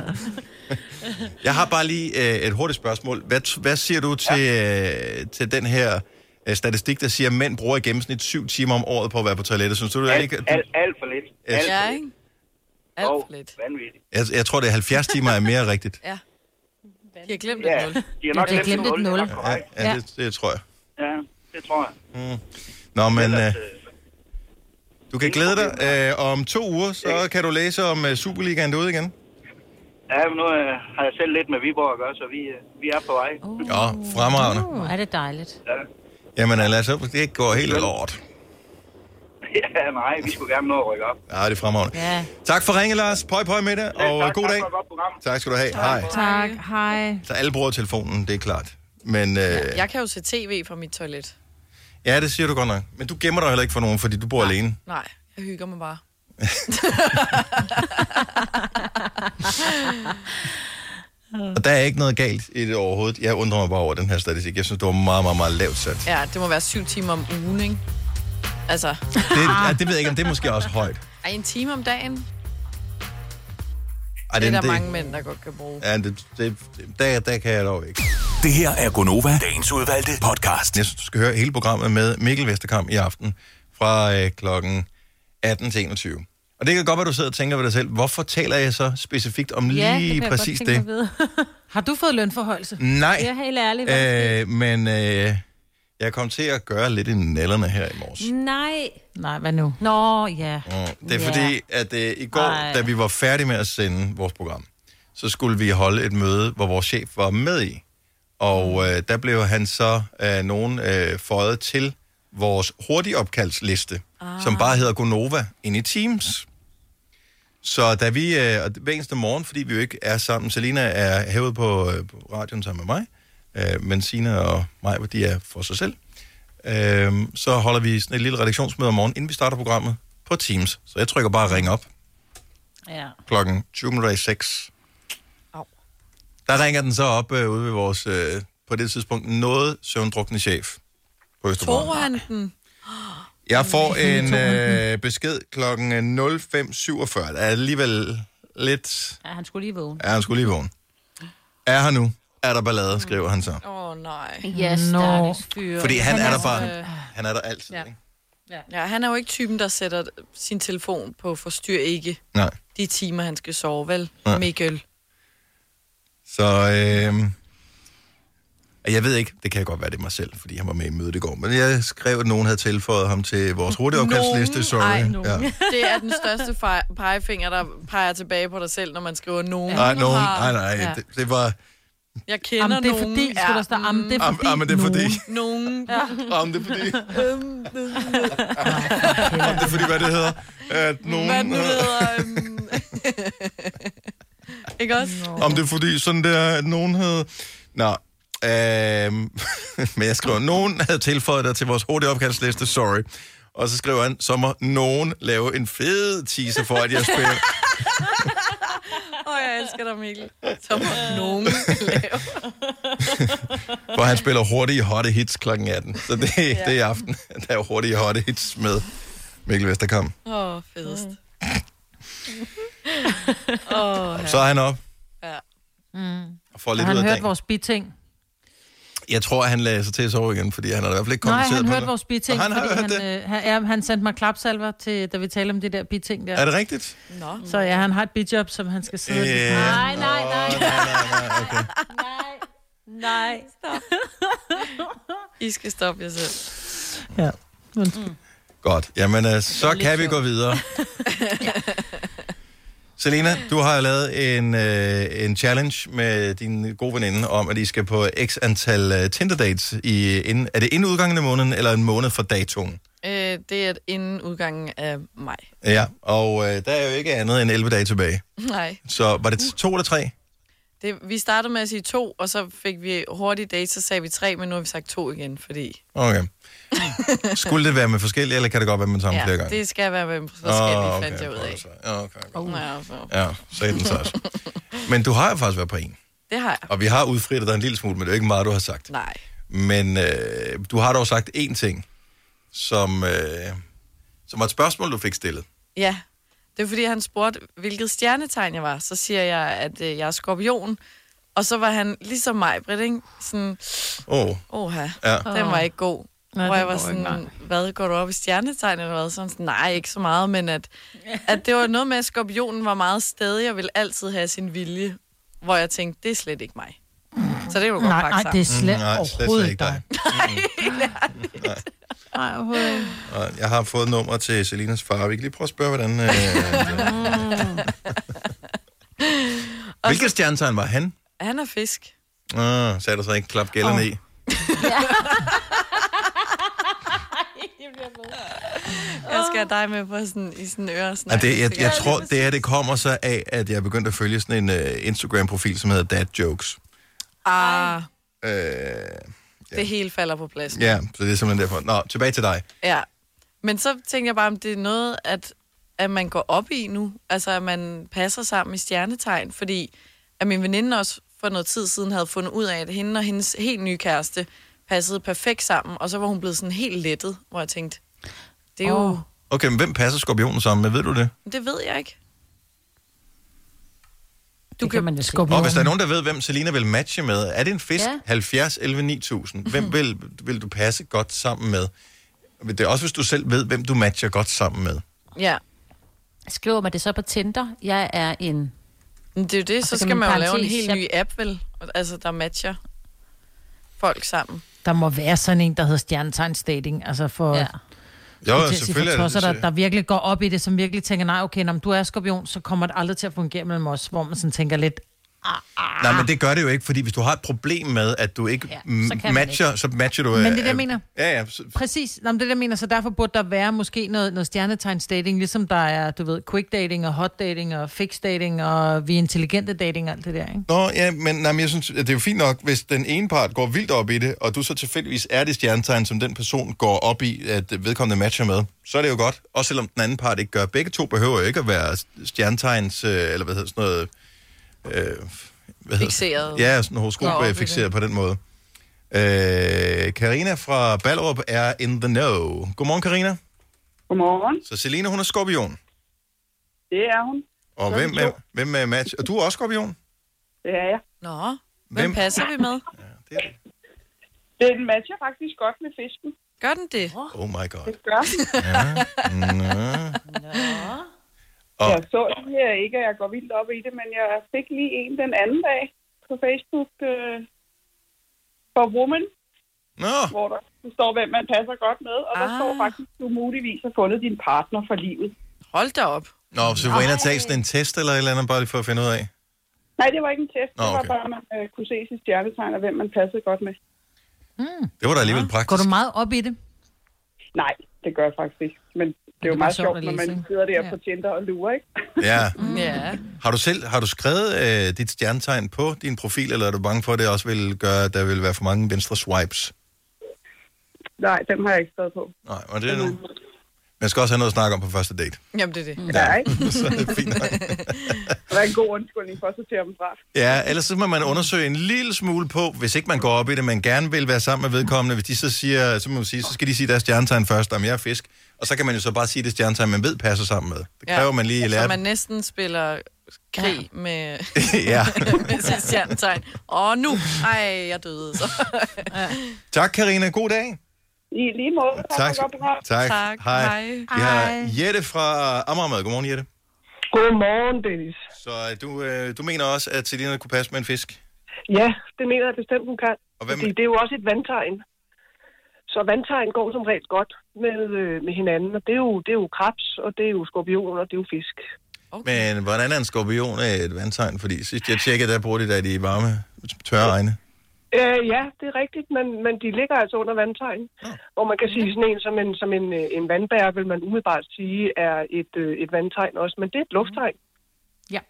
Jeg har bare lige øh, et hurtigt spørgsmål. Hvad, hvad siger du til, øh, til den her øh, statistik, der siger, at mænd bruger i gennemsnit syv timer om året på at være på toilettet? Synes du, det er Alt, ikke... Du... alt, alt for lidt. Alt Ja, for ikke? lidt. Alt Og for lidt. vanvittigt. Jeg, jeg tror, det er halvfjerds timer er mere rigtigt. Ja. De har glemt Ja, et nul. de har nok De har glemt et nul. det er nok Ja, korrekt. ja det, det tror jeg. Ja, det tror jeg. Mm. Nå, men Ellers, øh, øh, du kan glæde dig. Øh, om to uger, så kan du læse om øh, Superligaen derude igen. Ja, men nu øh, har jeg selv lidt med Viborg at gøre, så vi, øh, vi er på vej. Oh. Ja, fremragende. Oh, er det dejligt. Ja. Jamen, lad os håbe, det ikke går helt lort. Ja, nej, vi skulle gerne nå at rykke op. Ja, det er fremragende. Ja. Tak for ringe, Lars. Pøj, pøj med det, og tak, god tak dag. for et godt program. Tak skal du have. Hej. Tak, hej. Så alle bruger telefonen, det er klart. Men øh, ja. Jeg kan jo se tv fra mit toilet. ja, det siger du godt nok. Men du gemmer dig heller ikke for nogen, fordi du bor Nej. alene. Nej, jeg hygger mig bare. Og der er ikke noget galt i det overhovedet. Jeg undrer mig bare over den her statistik. Jeg synes, det var meget, meget, meget lavt sat. Ja, det må være syv timer om ugen, ikke? Altså, Det, ja, det ved jeg ikke, om det er måske også højt. ej, en time om dagen. Ej, Det er der det, mange mænd, der godt kan bruge. Ja, det, det, der, der kan jeg dog ikke. Det her er Gonova, dagens udvalgte podcast. Jeg synes, du skal høre hele programmet med Mikkel Vesterkamp i aften fra øh, klokken atten til enogtyve. Og det kan godt være, du sidder og tænker ved dig selv, hvorfor taler jeg så specifikt om Ja, lige det kan jeg præcis godt tænke det? mig ved. Har du fået lønforhøjelse? Nej, Jeg er helt ærlig. hvad øh, men øh, jeg kom til at gøre lidt i nælderne her i morges. Nej. Nej, hvad nu? Nå, ja. Mm. Det er Ja. fordi, at øh, i går, Ej. da vi var færdige med at sende vores program, så skulle vi holde et møde, hvor vores chef var med i. Og øh, der blev han så øh, nogen øh, føjet til vores hurtigopkaldsliste, ah. som bare hedder Gonova ind i Teams. Så da vi, øh, og hver eneste morgen, fordi vi jo ikke er sammen, Selina er hævet på, øh, på radioen sammen med mig, øh, men Sina og mig, de er for sig selv, øh, så holder vi sådan et lille redaktionsmøde om morgenen, inden vi starter programmet på Teams. Så jeg trykker bare ring op Ja. klokken tyve minutter i seks. Au. Der ringer den så op øh, ude ved vores, øh, på det tidspunkt, noget søvndrukne chef på Østerbro. Tog han den? Jeg får en øh, besked klokken nul fem syvogfyrre. Der er alligevel lidt... Ja, han skulle lige vågne. Ja, han skulle lige vågne. Er her nu? Er der ballade, skriver han så. Åh, oh, nej. Ja, stakkels fyr. Fordi han, Han er er der bare... så- Han er der altid, Ja. ikke? Ja, han er jo ikke typen, der sætter sin telefon på forstyr ikke Nej. de timer, han skal sove, vel, Nej. Mikkel? Så øh, Jeg ved ikke, det kan godt være det mig selv, fordi han var med i mødet i går. Men jeg skrev, at nogen havde tilføjet ham til vores hurtigopkaldsliste. Sorry. Ej, ja. Det er den største fej- pegefinger, der peger tilbage på dig selv, når man skriver nogen. Nej, nogen. har... Nej, nej. Ja. Det, det var... Jeg kender Jamen, det er nogen. fordi, skulle der stå, jamen, det er fordi, Jamen, det er fordi. Nogen. Ja. Jamen, det er fordi. Jamen, det er fordi, hvad det hedder. At nogen... Hvad nu hedder... Um... Ikke også? Om det er fordi, sådan der, at nogen havde... Nå, øhm... men jeg skriver, nogen havde tilføjet dig til vores hurtigopkaldsliste, sorry. Og så skriver han, så må nogen lave en fed teaser for, at jeg spiller... Åh, oh, jeg elsker dig, Mikkel. Så må nogen lave. For han spiller hurtige hotte hits klokken atten. Så det, ja. det er i aften. Der er hurtige hotte hits med Mikkel Vesterkamp. Åh, oh, fedest. oh, så er han op. Ja. Mm. Og får lidt han ud af hørte dagen. vores biting. Jeg tror, at han lagde sig til at sove igen, fordi han har i hvert fald ikke Nej, kommenteret han på hørte det. vores biting, han fordi har han, det. øh, han, ja, han sendte mig klapsalver, til, da vi talte om det der biting der. Er det rigtigt? Nå. Så ja, han har et bijob, som han skal sidde... Øh, Nej, nej, nej. nej, nej, nej, okay. Nej, nej. Stop. I skal stoppe jer selv. Ja. Mm. Godt. Jamen, øh, så kan vi gå videre. Selena, du har lavet en, øh, en challenge med din gode veninde om, at I skal på x antal uh, Tinder-dates. I, inden, er det inden udgangen af måneden, eller en måned fra datoen? Øh, det er inden udgangen af maj. Ja, og øh, der er jo ikke andet end elleve dage tilbage. Nej. Så var det to eller tre? Det, vi startede med at sige to, og så fik vi hurtige dates, så sagde vi tre, men nu har vi sagt to igen, fordi... Okay. Skulle det være med forskellige, eller kan det godt være med samme ja, flere gange? det skal være med forskellige, oh, oh, okay, fandt jeg ud af. Ja, okay, okay. Ja, så. Ja, så er den så også. Men du har jo faktisk været på en. Det har jeg. Og vi har udfrittet dig en lille smule, men det er jo ikke meget, du har sagt. Nej. Men øh, du har dog sagt én ting, som, øh, som var et spørgsmål, du fik stillet. Ja, det er fordi, han spurgte, hvilket stjernetegn jeg var. Så siger jeg, at øh, jeg er skorpion. Og så var han ligesom mig, Britt, ikke? Sådan, Åh. Åh, ja. Ja. Den var ikke god. Nej, hvor jeg den var går ikke, nej. sådan, hvad, går du op i stjernetegn eller hvad? Sådan, sådan, nej, ikke så meget, men at, at det var noget med, at skorpionen var meget stedig og ville altid have sin vilje. Hvor jeg tænkte, det er slet ikke mig. Så det var godt Nej, pakke nej, det er sammen. slet Mm, nej, slet, overhovedet slet ikke dig. Nej. Nej, overhovedet ikke. Og jeg har fået nummer til Selinas far. Vi kan lige prøve at spørge, hvordan... Øh, Hvilket stjernetegn var han? Han er fisk. Ah, sagde der så ikke klap gælderne oh. i? Jeg skal have dig med på sådan, i sådan øre. Ja, det, jeg, jeg tror, det her det kommer så af, at jeg er begyndt at følge sådan en uh, Instagram-profil, som hedder Dad Jokes. Ah, Øh, det hele falder på plads. ja, så det er simpelthen derfor. Nå, tilbage til dig. Ja. Men så tænkte jeg bare, om det er noget, at, at man går op i nu. Altså, at man passer sammen i stjernetegn. Fordi at min veninde også for noget tid siden havde fundet ud af, at hende og hendes helt nye kæreste passede perfekt sammen. Og så var hun blevet sådan helt lettet, hvor jeg tænkte, det er Oh. jo... Okay, men hvem passer skorpionen sammen med? Ved du det? Det ved jeg ikke. Du kan- kan man jo se. Og hvis der er nogen, der ved, hvem Selina vil matche med, er det en fisk? Ja. halvfjerds elleve ni tusind. Hvem vil, vil du passe godt sammen med? Det er også, hvis du selv ved, hvem du matcher godt sammen med. Ja. Skriver man det så på Tinder? Jeg er en... Men det er jo det, så så kan skal man man jo lave en parentes, helt jeg- ny app, vel? Altså, der matcher folk sammen. Der må være sådan en, der hedder stjernetegnsdating. Altså for... Ja. Ja. Jo, Til at sige, selvfølgelig for er tosser, det. der, der virkelig går op i det, som virkelig tænker, nej, okay, når du er skorpion, så kommer det aldrig til at fungere mellem os, hvor man sådan tænker lidt, Nej, men det gør det jo ikke, fordi hvis du har et problem med, at du ikke Ja, ja, så kan man matcher, så matcher du... Men det er øh, det, jeg mener. Ja, ja. Så, præcis, Nå, men det er det, jeg mener, så derfor burde der være måske noget, noget stjernetegnsdating, ligesom der er, du ved, quick dating og hot dating og fix dating og vi er intelligente dating og alt det der, ikke? Nå, ja, men, nej, men jeg synes, at det er jo fint nok, hvis den ene part går vildt op i det, og du så tilfældigvis er det stjernetegn, som den person går op i, at vedkommende matcher med, så er det jo godt. Også selvom den anden part ikke gør. Begge to behøver jo ikke at være stjernetegns, øh, eller hvad hedder sådan noget... Øh, hvad hedder- Fikseret. Ja, sådan Nå, horoskop okay. er fikseret på den måde. Øh, Karina fra Ballerup er in the know. Godmorgen, Karina. Godmorgen. Så Selina, hun er skorpion. Det er hun. Og hvem er, hvem er match? Og du er også skorpion? Det er jeg. Nå, hvem, Hvem? hvem passer vi med? Det er det. Den matcher faktisk godt med fisken. Gør den det? Oh my god. Det gør den. Ja. Nå. Og, Jeg så lige øh, ikke, at jeg går vildt op i det, men jeg fik lige en den anden dag på Facebook øh, for woman, Nå. hvor der står, hvem man passer godt med, og der Ah. står faktisk, du muligvis har fundet din partner for livet. Hold da op. Nå, så du var inde og tage sådan en test eller et eller andet, bare lige for at finde ud af? Nej, det var ikke en test. Nå, Det var okay. bare, at man øh, kunne se sit stjernetegn og hvem man passede godt med. Det var da alligevel praktisk. Går du meget op i det? Nej, det gør jeg faktisk ikke. Men det er jo bare meget sjovt sjovt, at når læse, man ikke? sidder der Ja. på Tinder og lurer, ikke? Ja. Ja. Har du selv har du skrevet øh, dit stjernetegn på din profil, eller er du bange for, at det også vil gøre, at der vil være for mange venstre swipes? Nej, dem har jeg ikke skrevet på. Nej, og det er nu. Man skal også have noget at snakke om på første date. Jamen, det er det. Ja, ikke? Så er det fint nok. Det er en god undskyldning for at sortere dem fra. Ja, ellers så må man undersøge en lille smule på, hvis ikke man går op i det, man gerne vil være sammen med vedkommende. Hvis de så siger, så må man sige, så skal de sige deres stjernetegn først, om jeg er fisk. Og så kan man jo så bare sige det stjernetegn, man ved passer sammen med. Det kræver man lige at lære. Så man næsten spiller krig ja. med, Ja. med sit stjernetegn. Og nu, ej, jeg døde så. ja. Tak, Karina. God dag. I lige måde. Tak. for godt program. Tak. Tak. Hej. Hej. Vi har Jette fra Amagermad. Godmorgen, Jette. Godmorgen, Dennis. Så øh, du, øh, du mener også, at Selina kunne passe med en fisk? Ja, det mener jeg bestemt, hun kan. Og hvem- Fordi det er jo også et vandtegn. Så vandtegn går som regel godt med, øh, med hinanden. Og det er, jo, det er jo krebs, og det er jo skorpion, og det er jo fisk. Okay. Men hvordan er en skorpion af et vandtegn? Fordi sidst jeg tjekkede, der bruger de der de varme, tørre egne. Øh, ja, det er rigtigt, men, men de ligger altså under vandtegn. Ja. Hvor man kan sige sådan en som en, som en, øh, en vandbær, vil man umiddelbart sige, er et, øh, et vandtegn også. Men det er et lufttegn. Ja.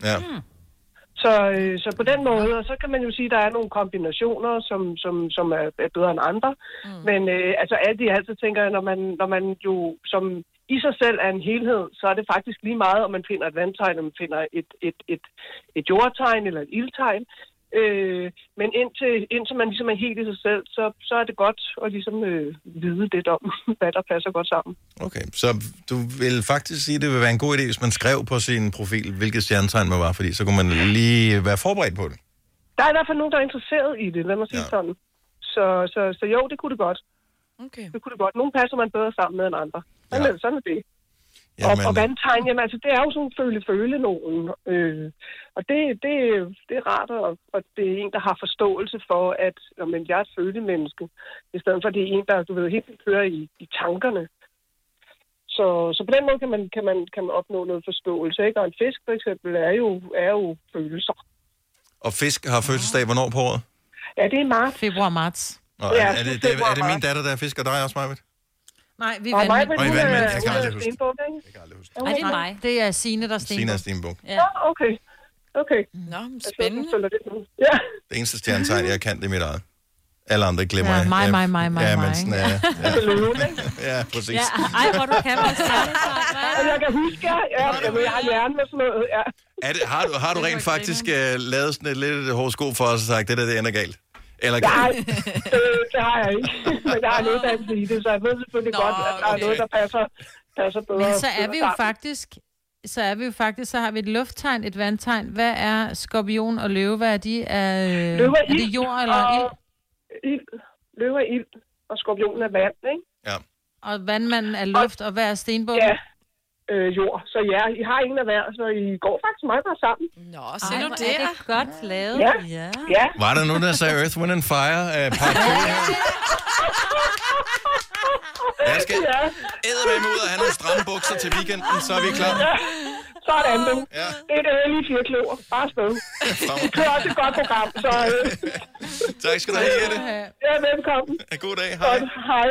Så, øh, så på den måde, og så kan man jo sige, at der er nogle kombinationer, som, som, som er, er bedre end andre. Mm. Men øh, altså alt i alt, så tænker jeg, når man, når man jo som i sig selv er en helhed, så er det faktisk lige meget, om man finder et vandtegn, om man finder et, et, et, et jordtegn eller et ildtegn. Øh, men indtil, indtil man ligesom er helt i sig selv, så, så er det godt at ligesom øh, vide lidt om, hvad der passer godt sammen. Okay, så du vil faktisk sige, at det vil være en god idé, hvis man skrev på sin profil, hvilket stjernetegn man var, fordi så kunne man lige være forberedt på det. Der er i hvert fald nogen, der er interesseret i det, lad mig sige Ja. sådan. Så, så, så jo, det kunne det godt. Okay. Det kunne det godt. Nogle passer man bedre sammen med end andre. Sådan, Ja. ja. er, sådan er det. Jamen, Og, og vandtegn, jamen altså, det er jo sådan føle-føle nogen. Øh, og det, det, det er rart, og, og det er en, der har forståelse for, at jamen, jeg er et følemenneske, i stedet for, at det er en, der, du ved, helt kører i, i tankerne. Så, så på den måde kan man, kan, man, kan man opnå noget forståelse, ikke? Og en fisk, for eksempel, er jo, er jo følelser. Og fisk har fødselsdag hvornår på året? Ja, det er marts. Februar-marts. Nå, Ja, er, er, det, det, er det min datter, der er fisk, og dig også, Majbet? Nej, vi Og er mig, vandmænd. Og i hun vandmænd, er- jeg kan hun er aldrig huske det. stenbuk, ikke? Jeg kan aldrig huske Er hun Ej, det er ikke? mig. Det er Signe, der er Sina stenbuk. Stenbuk. Ja. Ja, okay. Okay. Nå, Jeg spændende. følger det nu. Ja. Det eneste stjernetegn, jeg kan, det er mit eget. Alle andre glemmer Ja, jeg. mig, Ja, mig, mig, mig, ja, mig, men sådan, ikke? ja, Så løven, ikke? ja, ja, præcis. Ja, ej, hvor du kan være stjernetegn, hva'? Og jeg kan huske, ja, ja, jamen, jeg har hjernen med sådan noget, ja. Er det, har, du, har du Det rent var faktisk uh, lavet sådan et lidt et horoskop for os og sagt, det der, det ender galt? Eller kan... Nej, det, det har jeg ikke. Men jeg har lidt af i det, så jeg ved selvfølgelig Nå, godt, at der er okay. noget, der passer, passer bedre. Men så er bedre vi jo sammen. faktisk... Så er vi jo faktisk, så har vi et lufttegn, et vandtegn. Hvad er skorpion og løve? Hvad er de? Er, Løve er er det ild, jord eller og- ild? Ild. Løve er ild, og skorpionen er vand, ikke? Ja. Og vandmanden er luft, og hvad er stenbukken? Ja, øh, jord. Så ja, I har ingen af hver, så I går faktisk meget godt sammen. Nå, se Ej, nu hvor det. er det godt lavet. Ja. Ja. Ja. Var der nogen, der sagde Earth, Wind and Fire? Uh, part to her? Jeg skal Ja, eddermame ud og have nogle stramme bukser til weekenden, så er vi klar. sådan du. Ja. Det er det hellige firkløver. Bare afsted. Det kører også et godt program, så øh, Tak skal du have, Jette. ja, velkommen. God dag. Hej. Godt. Hej.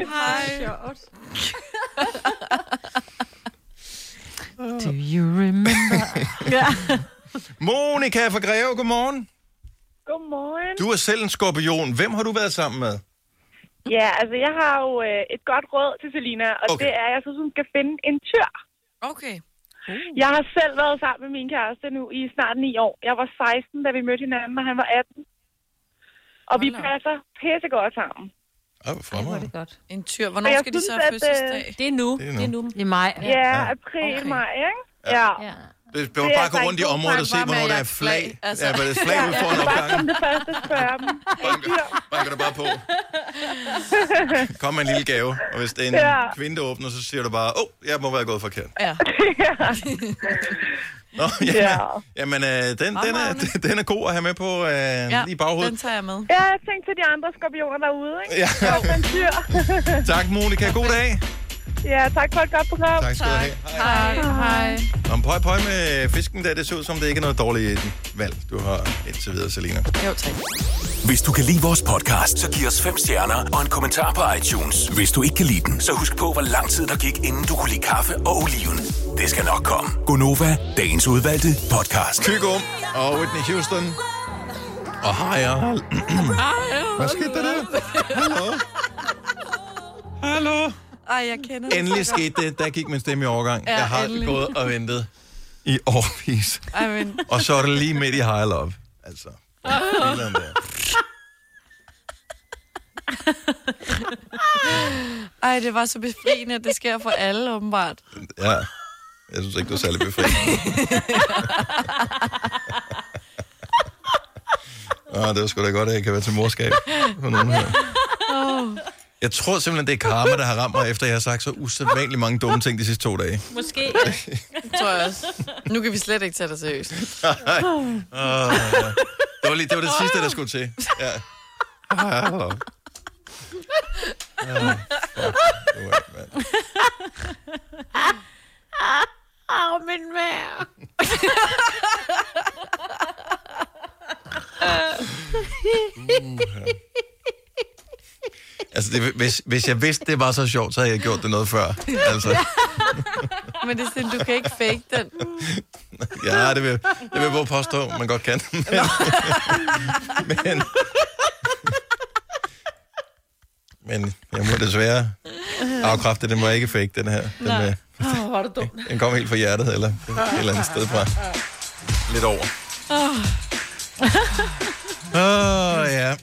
Do you remember? Monika fra Greve, godmorgen. Godmorgen. Du er selv en skorpion. Hvem har du været sammen med? Ja, altså jeg har jo øh, et godt råd til Selina, og Okay. det er, at jeg synes, hun skal finde en tyr. Okay. Jeg har selv været sammen med min kæreste nu i snart ni år. Jeg var seksten, da vi mødte hinanden, og han var atten. Og vi Hold da op. passer pissegodt sammen. Åh, hvor Ej, hvor er fremragende. det godt. En tyr. Hvornår Og jeg skal de så synes, have at, fødselsdag? Det er nu. Det er nu. Det er nu. I maj. Ja, ja april, Okay. okay. maj, ikke? Ja. Ja. Det er Det er bare altså gå rundt i en god området og sang, se, bare med hvornår der er jeres flag. flag, altså. Ja, hvor der er flag ud foran Bare som opgangen. det første spørger dem. Banker, banker du bare på. Kom med en lille gave, og hvis det er en Ja. kvinde, der åbner, så siger du bare, åh, oh, jeg må være gået forkert. Ja. Nå, ja. Ja. Jamen, øh, den, den, er, den er god at have med på øh, Ja, i baghovedet. den tager jeg med. Ja, jeg tænkte til de andre skorpioner derude, ikke? Ja. Det var en fyr. Tak, Monika. God dag. Ja, tak for et godt program. Tak skal du have. Hej. Hej. Om pøj pøj med fisken der, det ser ud som, det ikke er noget dårligt valg, du har indtil videre, Selina. Jo, tak. Hvis du kan lide vores podcast, så giv os fem stjerner og en kommentar på iTunes. Hvis du ikke kan lide den, så husk på, hvor lang tid der gik, inden du kunne lide kaffe og oliven. Det skal nok komme. Gonova, dagens udvalgte podcast. Kygo og Whitney Houston. Og Higher. Hvad skete der der? Hallo? Hallo? Ej, jeg kender det. Endelig skete det. Der gik min stemme i overgang. Ja, jeg har endelig. gået og ventet i årvis. Ej, men... Og så er det lige midt i High Love. Altså. Der. Ej, det var så befriende, at det sker for alle, åbenbart. Ja. Jeg synes ikke, du er særlig befriende. Åh, det var sgu da godt, at jeg kan være til morskab for nogen her. Oh. Jeg tror simpelthen, det er karma, der har ramt mig, efter jeg har sagt så usædvanligt mange dumme ting de sidste to dage. Måske. Tror jeg også. Nu kan vi slet ikke tage dig seriøst. Nej. Oh, ja. Det var lige, det var det sidste, der skulle til. Ja. Ah, oh. Ah, fuck. Det var ikke, mand. Åh, min mær. uh, altså, det, hvis, hvis jeg vidste, det var så sjovt, så havde jeg gjort det noget før. Altså. Men det er sådan, du kan ikke fake den. Ja, det vil, det vil jeg både påstå, man godt kan. Men, men, men jeg må desværre afkræfte, den var ikke fake, den her. Den, Nej. øh, Åh, hvor er det dumt. Den kom helt fra hjertet, eller et eller andet sted fra. Lidt over. Åh, Åh, oh, ja.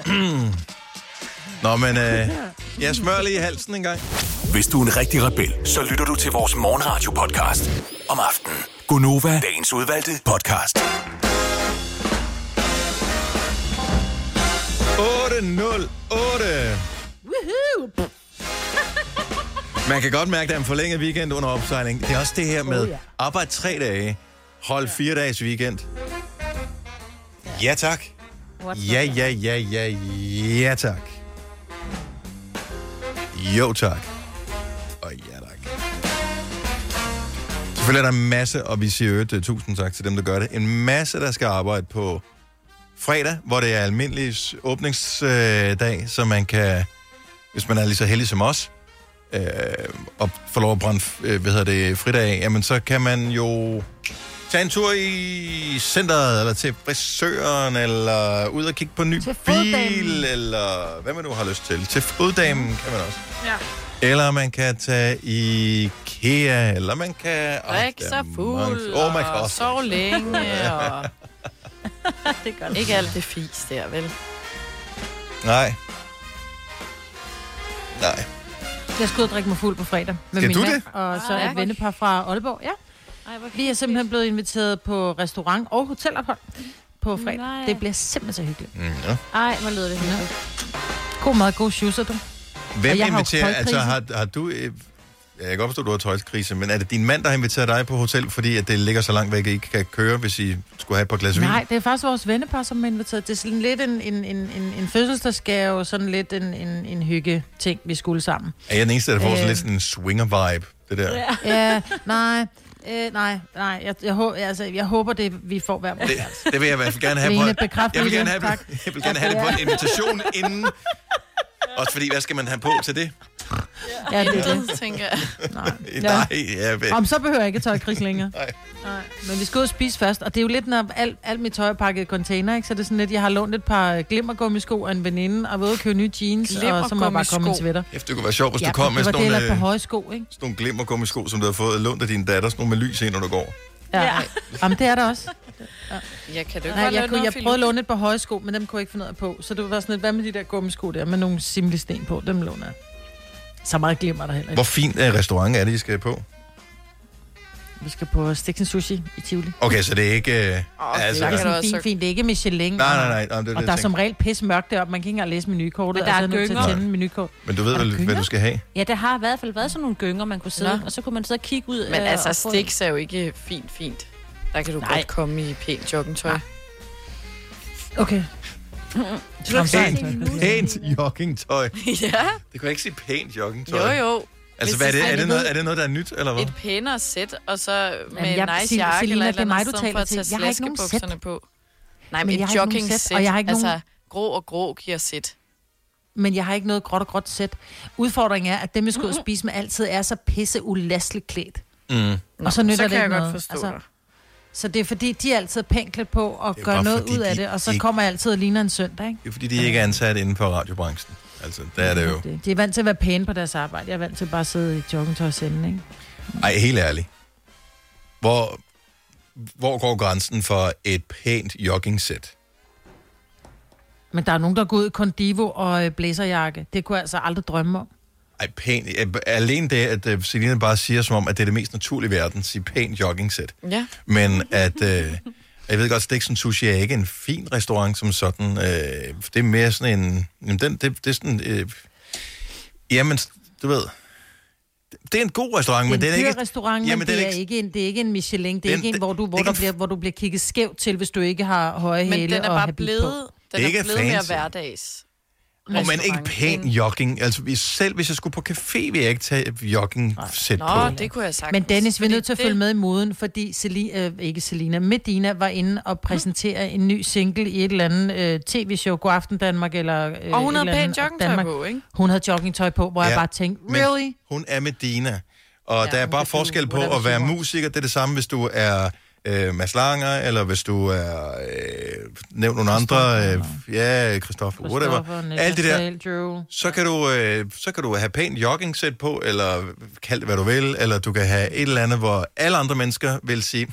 Nå, men øh, jeg smører lige i halsen en gang. Hvis du er en rigtig rebel, så lytter du til vores morgenradio-podcast om aftenen. Gonova, dagens udvalgte podcast. otte nul otte. Woohoo! Man kan godt mærke, at der er en forlænget weekend under opsejling. Det er også det her med Oh, ja. arbejde tre dage, hold fire dages weekend. Ja, tak. Ja, ja, ja, ja, ja, tak. Jo, tak. Og ja, tak. Selvfølgelig er der en masse, og vi siger øvrigt tusind tak til dem, der gør det. En masse, der skal arbejde på fredag, hvor det er almindelig åbningsdag, så man kan, hvis man er lige så heldig som os, øh, og får lov at brænde øh, hvad hedder det, fridag af, jamen så kan man jo tage en tur i centret, eller til frisøren, eller ud og kigge på en ny bil, eller hvad man nu har lyst til. Til foddamen kan man også. ja. Eller man kan tage i IKEA, eller man kan... Drikke sig fuld, oh, man kan og også. sove længe, og... Det er godt. Ikke alt det fis der, vel? Nej. Nej. Jeg skal ud og drikke mig fuld på fredag med Skal min du mand, det? og så Ah, et vennepar fra Aalborg. Ja. Ej, hvor Vi er simpelthen blevet inviteret på restaurant og hotelophold på fredag. Nej. Det bliver simpelthen så hyggeligt. Mm, ja. Ej, hvor lyder det hyggeligt. God mad, god schusser, du. Hvem Og jeg har jo inviterer... Altså, tøjkrise. har, har du... øh, Jeg kan godt forstå, at du har tøjskrise, men er det din mand, der har inviteret dig på hotel, fordi at det ligger så langt væk, at I ikke kan køre, hvis I skulle have et par glas vin? Nej, det er faktisk vores vennepar, som er inviteret. Det er sådan lidt en, en, en, en, en fødselsdagsgave, sådan lidt en, en, en hygge-ting, vi skulle sammen. Er jeg den eneste, der får sådan Øh. lidt sådan en swinger-vibe, det der? Ja. Ja, nej, øh, nej, nej. Jeg, jeg, håber, altså, jeg håber, det vi får hver vores. Det, det vil jeg i hvert fald gerne have Lene, på... bekræft Jeg vil lige gerne det. have, Tak. jeg vil gerne have det på en invitation inden. Også fordi, hvad skal man have på til det? Ja, det er det. Intet, tænker jeg. Nej. Nej, ja, vel. Om så behøver jeg ikke tøjkris længere. Nej. Nej. Men vi skal ud og spise først, og det er jo lidt, når alt, alt mit tøj er pakket i container, ikke? Så det er sådan lidt, jeg har lånt et par glimmergummisko af en veninde, og ved at købe nye jeans, og så må jeg bare komme i en sweater. Efter det kunne være sjovt, hvis Ja, du kom med det var sådan det, nogle, eller på øh, høje sko, ikke? sådan nogle glimmergummisko, som du har fået lånt af din datter, sådan nogle med lys i, når du går. Ja. Ja. Jamen, det er der også. Jeg kan du ikke Nej, godt jeg, låne kunne, noget jeg prøvede at låne et par høje sko, men dem kunne jeg ikke finde ud af på. Så det var sådan lidt, hvad med de der gummisko der, med nogle simlesten på, dem låner jeg. Så meget glimmer der heller Hvor ikke. fint er restaurant er det, I skal på? Vi skal på Sticks and Sushi i Tivoli. Okay, så det er ikke... Øh, Åh, altså, Det er kan du sådan også fint, så- fint. Det er ikke Michelin. nej, nej, og- nej. nej det, er Og det, der er jeg som regel pisse mørkt deroppe. Man kan ikke engang læse menukortet. Men der er altså, nødt til at gynger. tænde menukort. tænker. Men du ved Er vel, der hvad gynger? du skal have? Ja, der har i hvert fald været sådan nogle gynger, man kunne sidde, Nå. og så kunne man sidde og kigge ud. Men øh, altså, og få- Stix er jo ikke fint, fint. Der kan du Nej. godt komme i pænt joggingtøj. Okay. Pænt, pænt joggingtøj. Ja. Det kunne jeg ikke sige pænt joggingtøj. Jo, jo. Altså, Hvis hvad er, det? det- Er, det noget, er det noget, der er nyt, eller hvad? Et pænere sæt, og så med Jamen, en jeg- nice Sil- jakke Selina, eller et det er eller mig, andet du sted taler for at til. tage Jeg har ikke nogen slaskebukserne sæt. på. Nej, Men men jeg et har ikke nogen jogging sæt, sæt, og jeg har ikke altså nogen- grå og grå giver sæt. Men jeg har ikke noget gråt og gråt sæt. Udfordringen er, at dem, jeg skal ud og spise med, altid er så pisse ulastligt klædt. Mm. Og så nytter så det kan ikke jeg godt noget. forstå Altså, dig. Så det er fordi, de er altid pænt klædt på og Det er gør bare noget fordi, ud af de det, og så ikke- kommer jeg altid og ligner en søndag, ikke? Det er fordi, de ikke er ansat inden for radiobranchen. Altså, der er det jo. Det- De er vant til at være pæne på deres arbejde. Jeg er vant til bare at sidde i joggingtøj og sende, ikke? Ej, helt ærligt. Hvor, hvor går grænsen for et pænt joggingsæt? Men der er nogen, der går ud i Condivo og øh, blæserjakke. Det kunne jeg altså aldrig drømme om. Ej, pænt. Alene det, at uh, Selina bare siger, som om, at det er det mest naturlige i verden, sige pænt joggingsæt. Ja. Men at, øh, jeg ved godt, Stiksen Sushi er ikke en fin restaurant som sådan. Øh, det er mere sådan en, jamen den, det, det er sådan, øh, jamen, du ved, det er en god restaurant, Det er men en den er dyr ikke... restaurant, men jamen, det den er, ikke en, det er ikke en Michelin. Det er Den- ikke en, hvor du, hvor, det er der ikke bliver, hvor du bliver kigget skævt til, hvis du ikke har høje Men hæle den er og bare habit blevet, på. den Ikke er blevet mere fancy. hverdags. Og men ikke restaurant. pæn jogging. Altså, hvis- selv hvis jeg skulle på café, ville jeg ikke tage et jogging-sæt på. Nå, det kunne jeg sagtens. Men Dennis, vi er Fordi nødt til at det- følge med i moden, fordi Selina, øh, ikke Selina, Medina var inde og præsentere en ny single i et eller andet øh, tv-show, God Aften Danmark, eller øh, Og hun et havde eller andet pænt joggingtøj Danmark. på, ikke? Hun havde joggingtøj på, hvor ja, jeg bare tænkte, men really? Hun er Medina. Og Ja, der er hun bare kan forskel do på whatever at være she wants. musiker. Det er det samme, hvis du er øh, Mads Langer, eller hvis du er... Øh, nævn nogle andre... Øh, ja, Christoffer, whatever. Alt det der. Drew. Så kan, du, øh, så kan du have pænt jogging-sæt på, eller kald det, hvad du vil, eller du kan have et eller andet, hvor alle andre mennesker vil sige...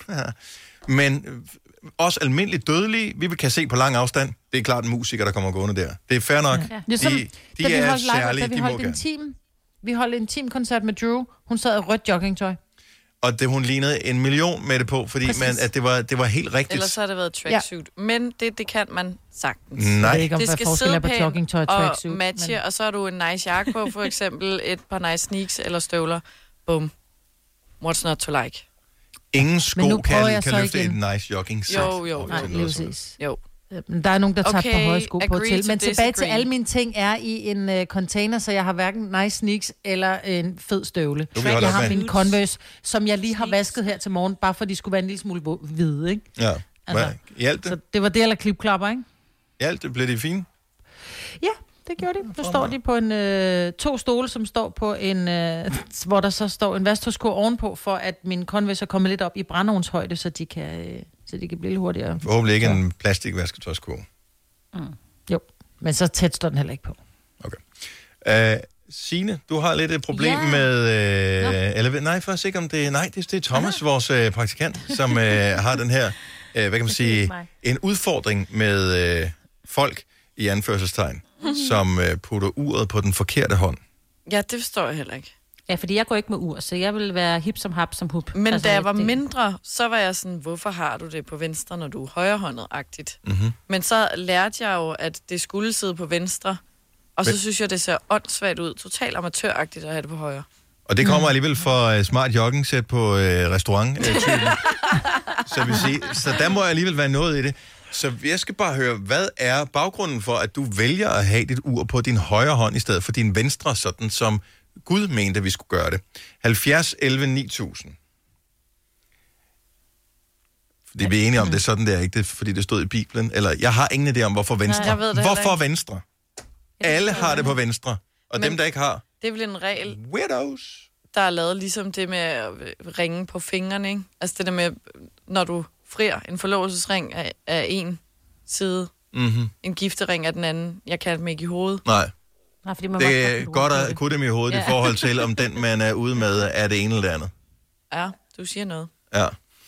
Men øh, også almindeligt dødelige, vi kan se på lang afstand, det er klart en musiker, der kommer gående der. Det er fair nok. Ja. De, Ligesom, de da vi er holdt live, særlige, da vi de må holdt en gerne. team, vi holdt en teamkoncert med Drew. Hun sad i rødt joggingtøj. Og det, hun lignede en million med det på, fordi man, at det var, det var helt rigtigt. Ellers har det været tracksuit. Ja. Men det, det kan man sagtens. Nej. Jeg ved ikke, om Det hvad skal forskel er sidde på pænt joggingtøj og og tracksuit. matche, men... og så har du en nice jakke på, for eksempel et par nice sneaks eller støvler. Bum. What's not to like? Ingen sko Men nu prøver kan, jeg kan så løfte igen. et nice jogging sæt. Jo, jo, Nej, lige præcis. Jo. Men der er nogen, der tager Okay, okay, på høje sko på agree til. to Men tilbage til disagree. alle mine ting er i en uh, container, så jeg har hverken nice sneaks eller en fed støvle. Du vil holde Jeg op har med. min Converse, som jeg lige har vasket her til morgen, bare for de skulle være en lille smule vo- hvide, ikke? Ja. Altså, Altså, I alt det, Så det var det, eller klipklapper, ikke? i alt det blev det fint. Ja, det gjorde de. Så står de på en øh, to stole, som står på en, øh, hvor der så står en vasketøjskurv ovenpå, for at min Converse er kommet lidt op i brændeovnshøjde, så de kan, øh, så de kan blive lidt hurtigere. Forhåbentlig ikke en plastikvasketøjskurv. Jo, men så tæt står den heller ikke på. Okay. Uh, Signe, du har lidt et problem Ja. med... Uh, eller, nej, faktisk ikke om det... Nej, det, det er Thomas, vores uh, praktikant, som uh, har den her... Uh, hvad kan man sige? mig. En udfordring med uh, folk i anførselstegn, som uh, putter uret på den forkerte hånd. Ja, det forstår jeg heller ikke. Ja, fordi jeg går ikke med ur, så jeg vil være hip som hap som hup. Men altså, da jeg var det- mindre, så var jeg sådan, hvorfor har du det på venstre, når du er højrehåndet-agtigt? Mm-hmm. Men så lærte jeg jo, at det skulle sidde på venstre. Og så Men- synes jeg, det ser åndssvagt ud. Totalt amatøragtigt at have det på højre. Og det kommer alligevel fra uh, smart jogging-sæt på uh, restaurant. Uh, så, vil sige, så der må alligevel være noget i det. Så jeg skal bare høre, hvad er baggrunden for, at du vælger at have dit ur på din højre hånd, i stedet for din venstre, sådan som Gud mente, vi skulle gøre det? halvfjerds elleve ni tusind. Fordi vi er enige om, det er sådan, det er ikke det, fordi det stod i Bibelen. Eller, jeg har ingen idé om, hvorfor venstre. jeg ved det heller hvorfor ikke. venstre? Alle har det på venstre. Og Men- dem, der ikke har, Det er vel en regel, weirdos. der er lavet ligesom det med at ringe på fingrene, ikke? Altså det der med, når du frier en forlovelsesring af, af en side, Mm-hmm. en giftering af den anden. Jeg kan dem ikke i hovedet. Nej. Nej, fordi man Det må er godt at kunne dem i hovedet ja. Ja. i forhold til, om den, man er ude med, er det ene eller det andet. Ja, du siger noget. Ja.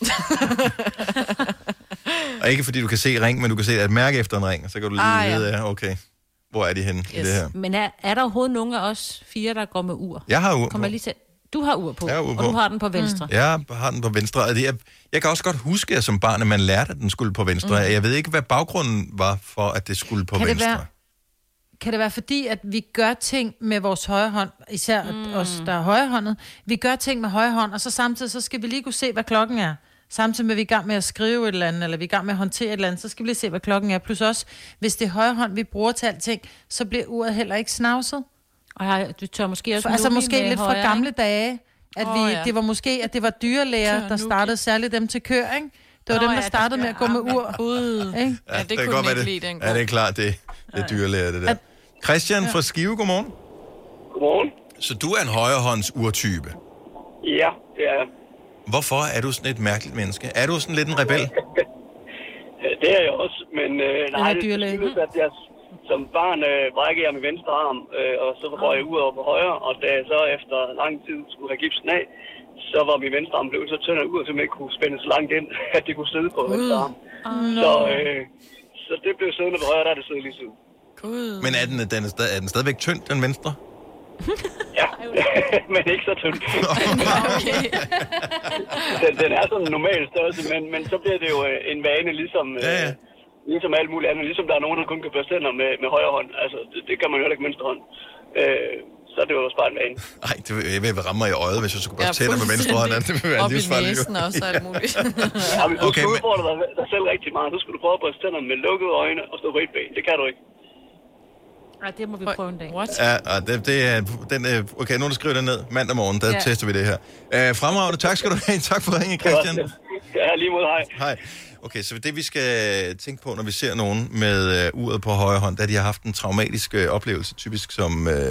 Og ikke fordi du kan se ring, men du kan se et mærke efter en ring, og så kan du lige Ah, ja. vide, ja, okay, hvor er de henne yes. i Yes. det her. Men er, er der overhovedet nogen af os fire, der går med ur? Jeg har ur på. Kommer jeg lige til... Du har ur på, Jeg har ur på. og du har den på venstre. Mm. Jeg har den på venstre. og det er- Jeg kan også godt huske, at som barn, at man lærte, at den skulle på venstre. Mm. Jeg ved ikke, hvad baggrunden var for, at det skulle på Kan det venstre. være- Kan det være fordi, at vi gør ting med vores højre hånd, især mm. os, der er højrehåndet, vi gør ting med højre hånd, og så samtidig så skal vi lige kunne se, hvad klokken er. Samtidig med, at vi er i gang med at skrive et eller andet, eller vi er i gang med at håndtere et eller andet, så skal vi lige se, hvad klokken er. Plus også, hvis det er højre hånd, vi bruger til alting, så bliver uret heller ikke snavset. Og jeg, du tør måske også... For, altså måske lidt fra gamle dage, at oh, vi, ja. det var måske, at det var dyrlæger, der startede særligt dem til kør, ikke? Det var oh, dem, der startede ja, med at gå med ur. Ud. Ikke? Ja, det, det kunne godt man ikke det, lide den ja, det er klart, det, det er dyrlæger, det der. At, Christian ja. fra Skive, godmorgen. Godmorgen. Så du er en højrehånds urtype? Ja, det er jeg. Hvorfor er du sådan et mærkeligt menneske? Er du sådan lidt en rebel? Det er jeg også, men øh, nej, det skyldes, at jeg som barn øh, brækkede jeg med venstre arm, øh, og så røg jeg ud over på højre, og da jeg så efter lang tid skulle have gipsen af, så var min venstre arm blevet så tynd af ud, at jeg ikke kunne spænde så langt ind, at det kunne sidde på mm. venstre arm. Oh, no. Så, øh, så det blev siddende på højre, der er det siddet lige siden. God. Men er den, den er, er den stadigvæk tynd, den venstre? Ja, men ikke så tynd. Okay. den, den er sådan en normal størrelse, men, men så bliver det jo en vane, ligesom, ja, ja. Øh, ligesom alt muligt andet. Ligesom der er nogen, der kun kan børste tænder med, med højre hånd. Altså, det, det kan man jo heller ikke med venstre hånd. Øh, så er det jo også bare en vane. Nej, det vil, jeg vil ramme mig i øjet, hvis jeg skulle børste ja, tænder med venstre hånd. Det vil være livsfarligt. Op i næsen også alt muligt. Ja, hvis du okay, skal udfordre dig, dig selv rigtig meget, så skulle du prøve at børste tænder med lukkede øjne og stå på et ben. Det kan du ikke. Nej, det må vi prøve en dag. What? Ja, det, det er... Den, okay, nu skriver det ned. Mandag morgen, der ja. tester vi det her. Uh, fremragende, tak skal du have. Tak for ringen, Christian. Ja, lige mod hej. Hej. Okay, så det vi skal tænke på, når vi ser nogen med uh, uret på højre hånd, da de har haft en traumatisk uh, oplevelse, typisk som, uh,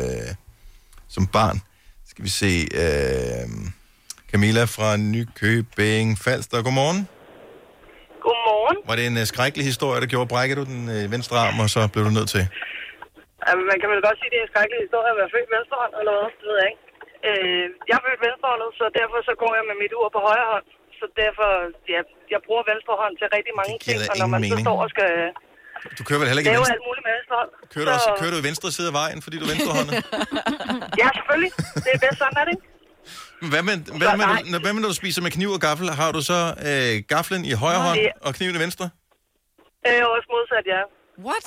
som barn. Skal vi se... Uh, Camilla fra Nykøbing Falster. Godmorgen. Godmorgen. Var det en uh, skrækkelig historie, der gjorde? Brækkede du den uh, venstre arm, og så blev du nødt til? Altså, man kan vel godt sige, at det er en skrækkelig historie at være født venstrehånd, eller hvad? Det ved jeg ikke. Øh, jeg er født venstrehåndet, så derfor så går jeg med mit ur på højre hånd. Så derfor, ja, jeg bruger venstre hånd til rigtig mange ting, og når man mening. så står og skal du kører vel heller ikke lave venstre... alt muligt med venstre hånd. Kører du, også, kører du i venstre side af vejen, fordi du er venstrehåndet? Ja, selvfølgelig. Det er bedst sådan, er det ikke? Hvad med, hvad, med, når, hvad med, når du spiser med kniv og gaffel? Har du så øh, gaflen i højre hånd og kniven i venstre? Øh, også modsat, ja. What?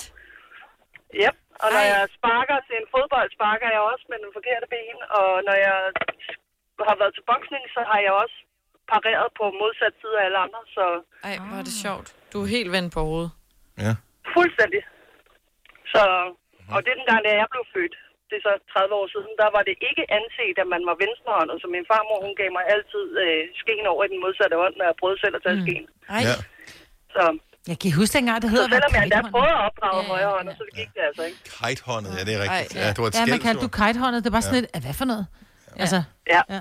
Yep. Og når jeg sparker til en fodbold, sparker jeg også med den forkerte ben. Og når jeg har været til boksning, så har jeg også pareret på modsat side af alle andre. Så... Ej, hvor er det sjovt. Du er helt vendt på hovedet. Ja. Fuldstændig. Så, og det er den gang, da jeg blev født. Det er så tredive år siden. Der var det ikke anset, at man var venstrehåndet. Så min farmor, hun gav mig altid øh, skeen over i den modsatte hånd, når jeg prøvede selv at tage mm. skeen. Ej. Ja. Så... Jeg kan huske dengang, det hedder... Så selvom jeg endda prøvede at opdrage ja, højre hånd, så det gik det altså ikke. Kitehåndet, ja, det er rigtigt. Ej, ja. Ja, det var et ja, skæld, man kaldte du kitehåndet. Det var sådan ja. et... Hvad for noget? Ja. Altså, ja. ja.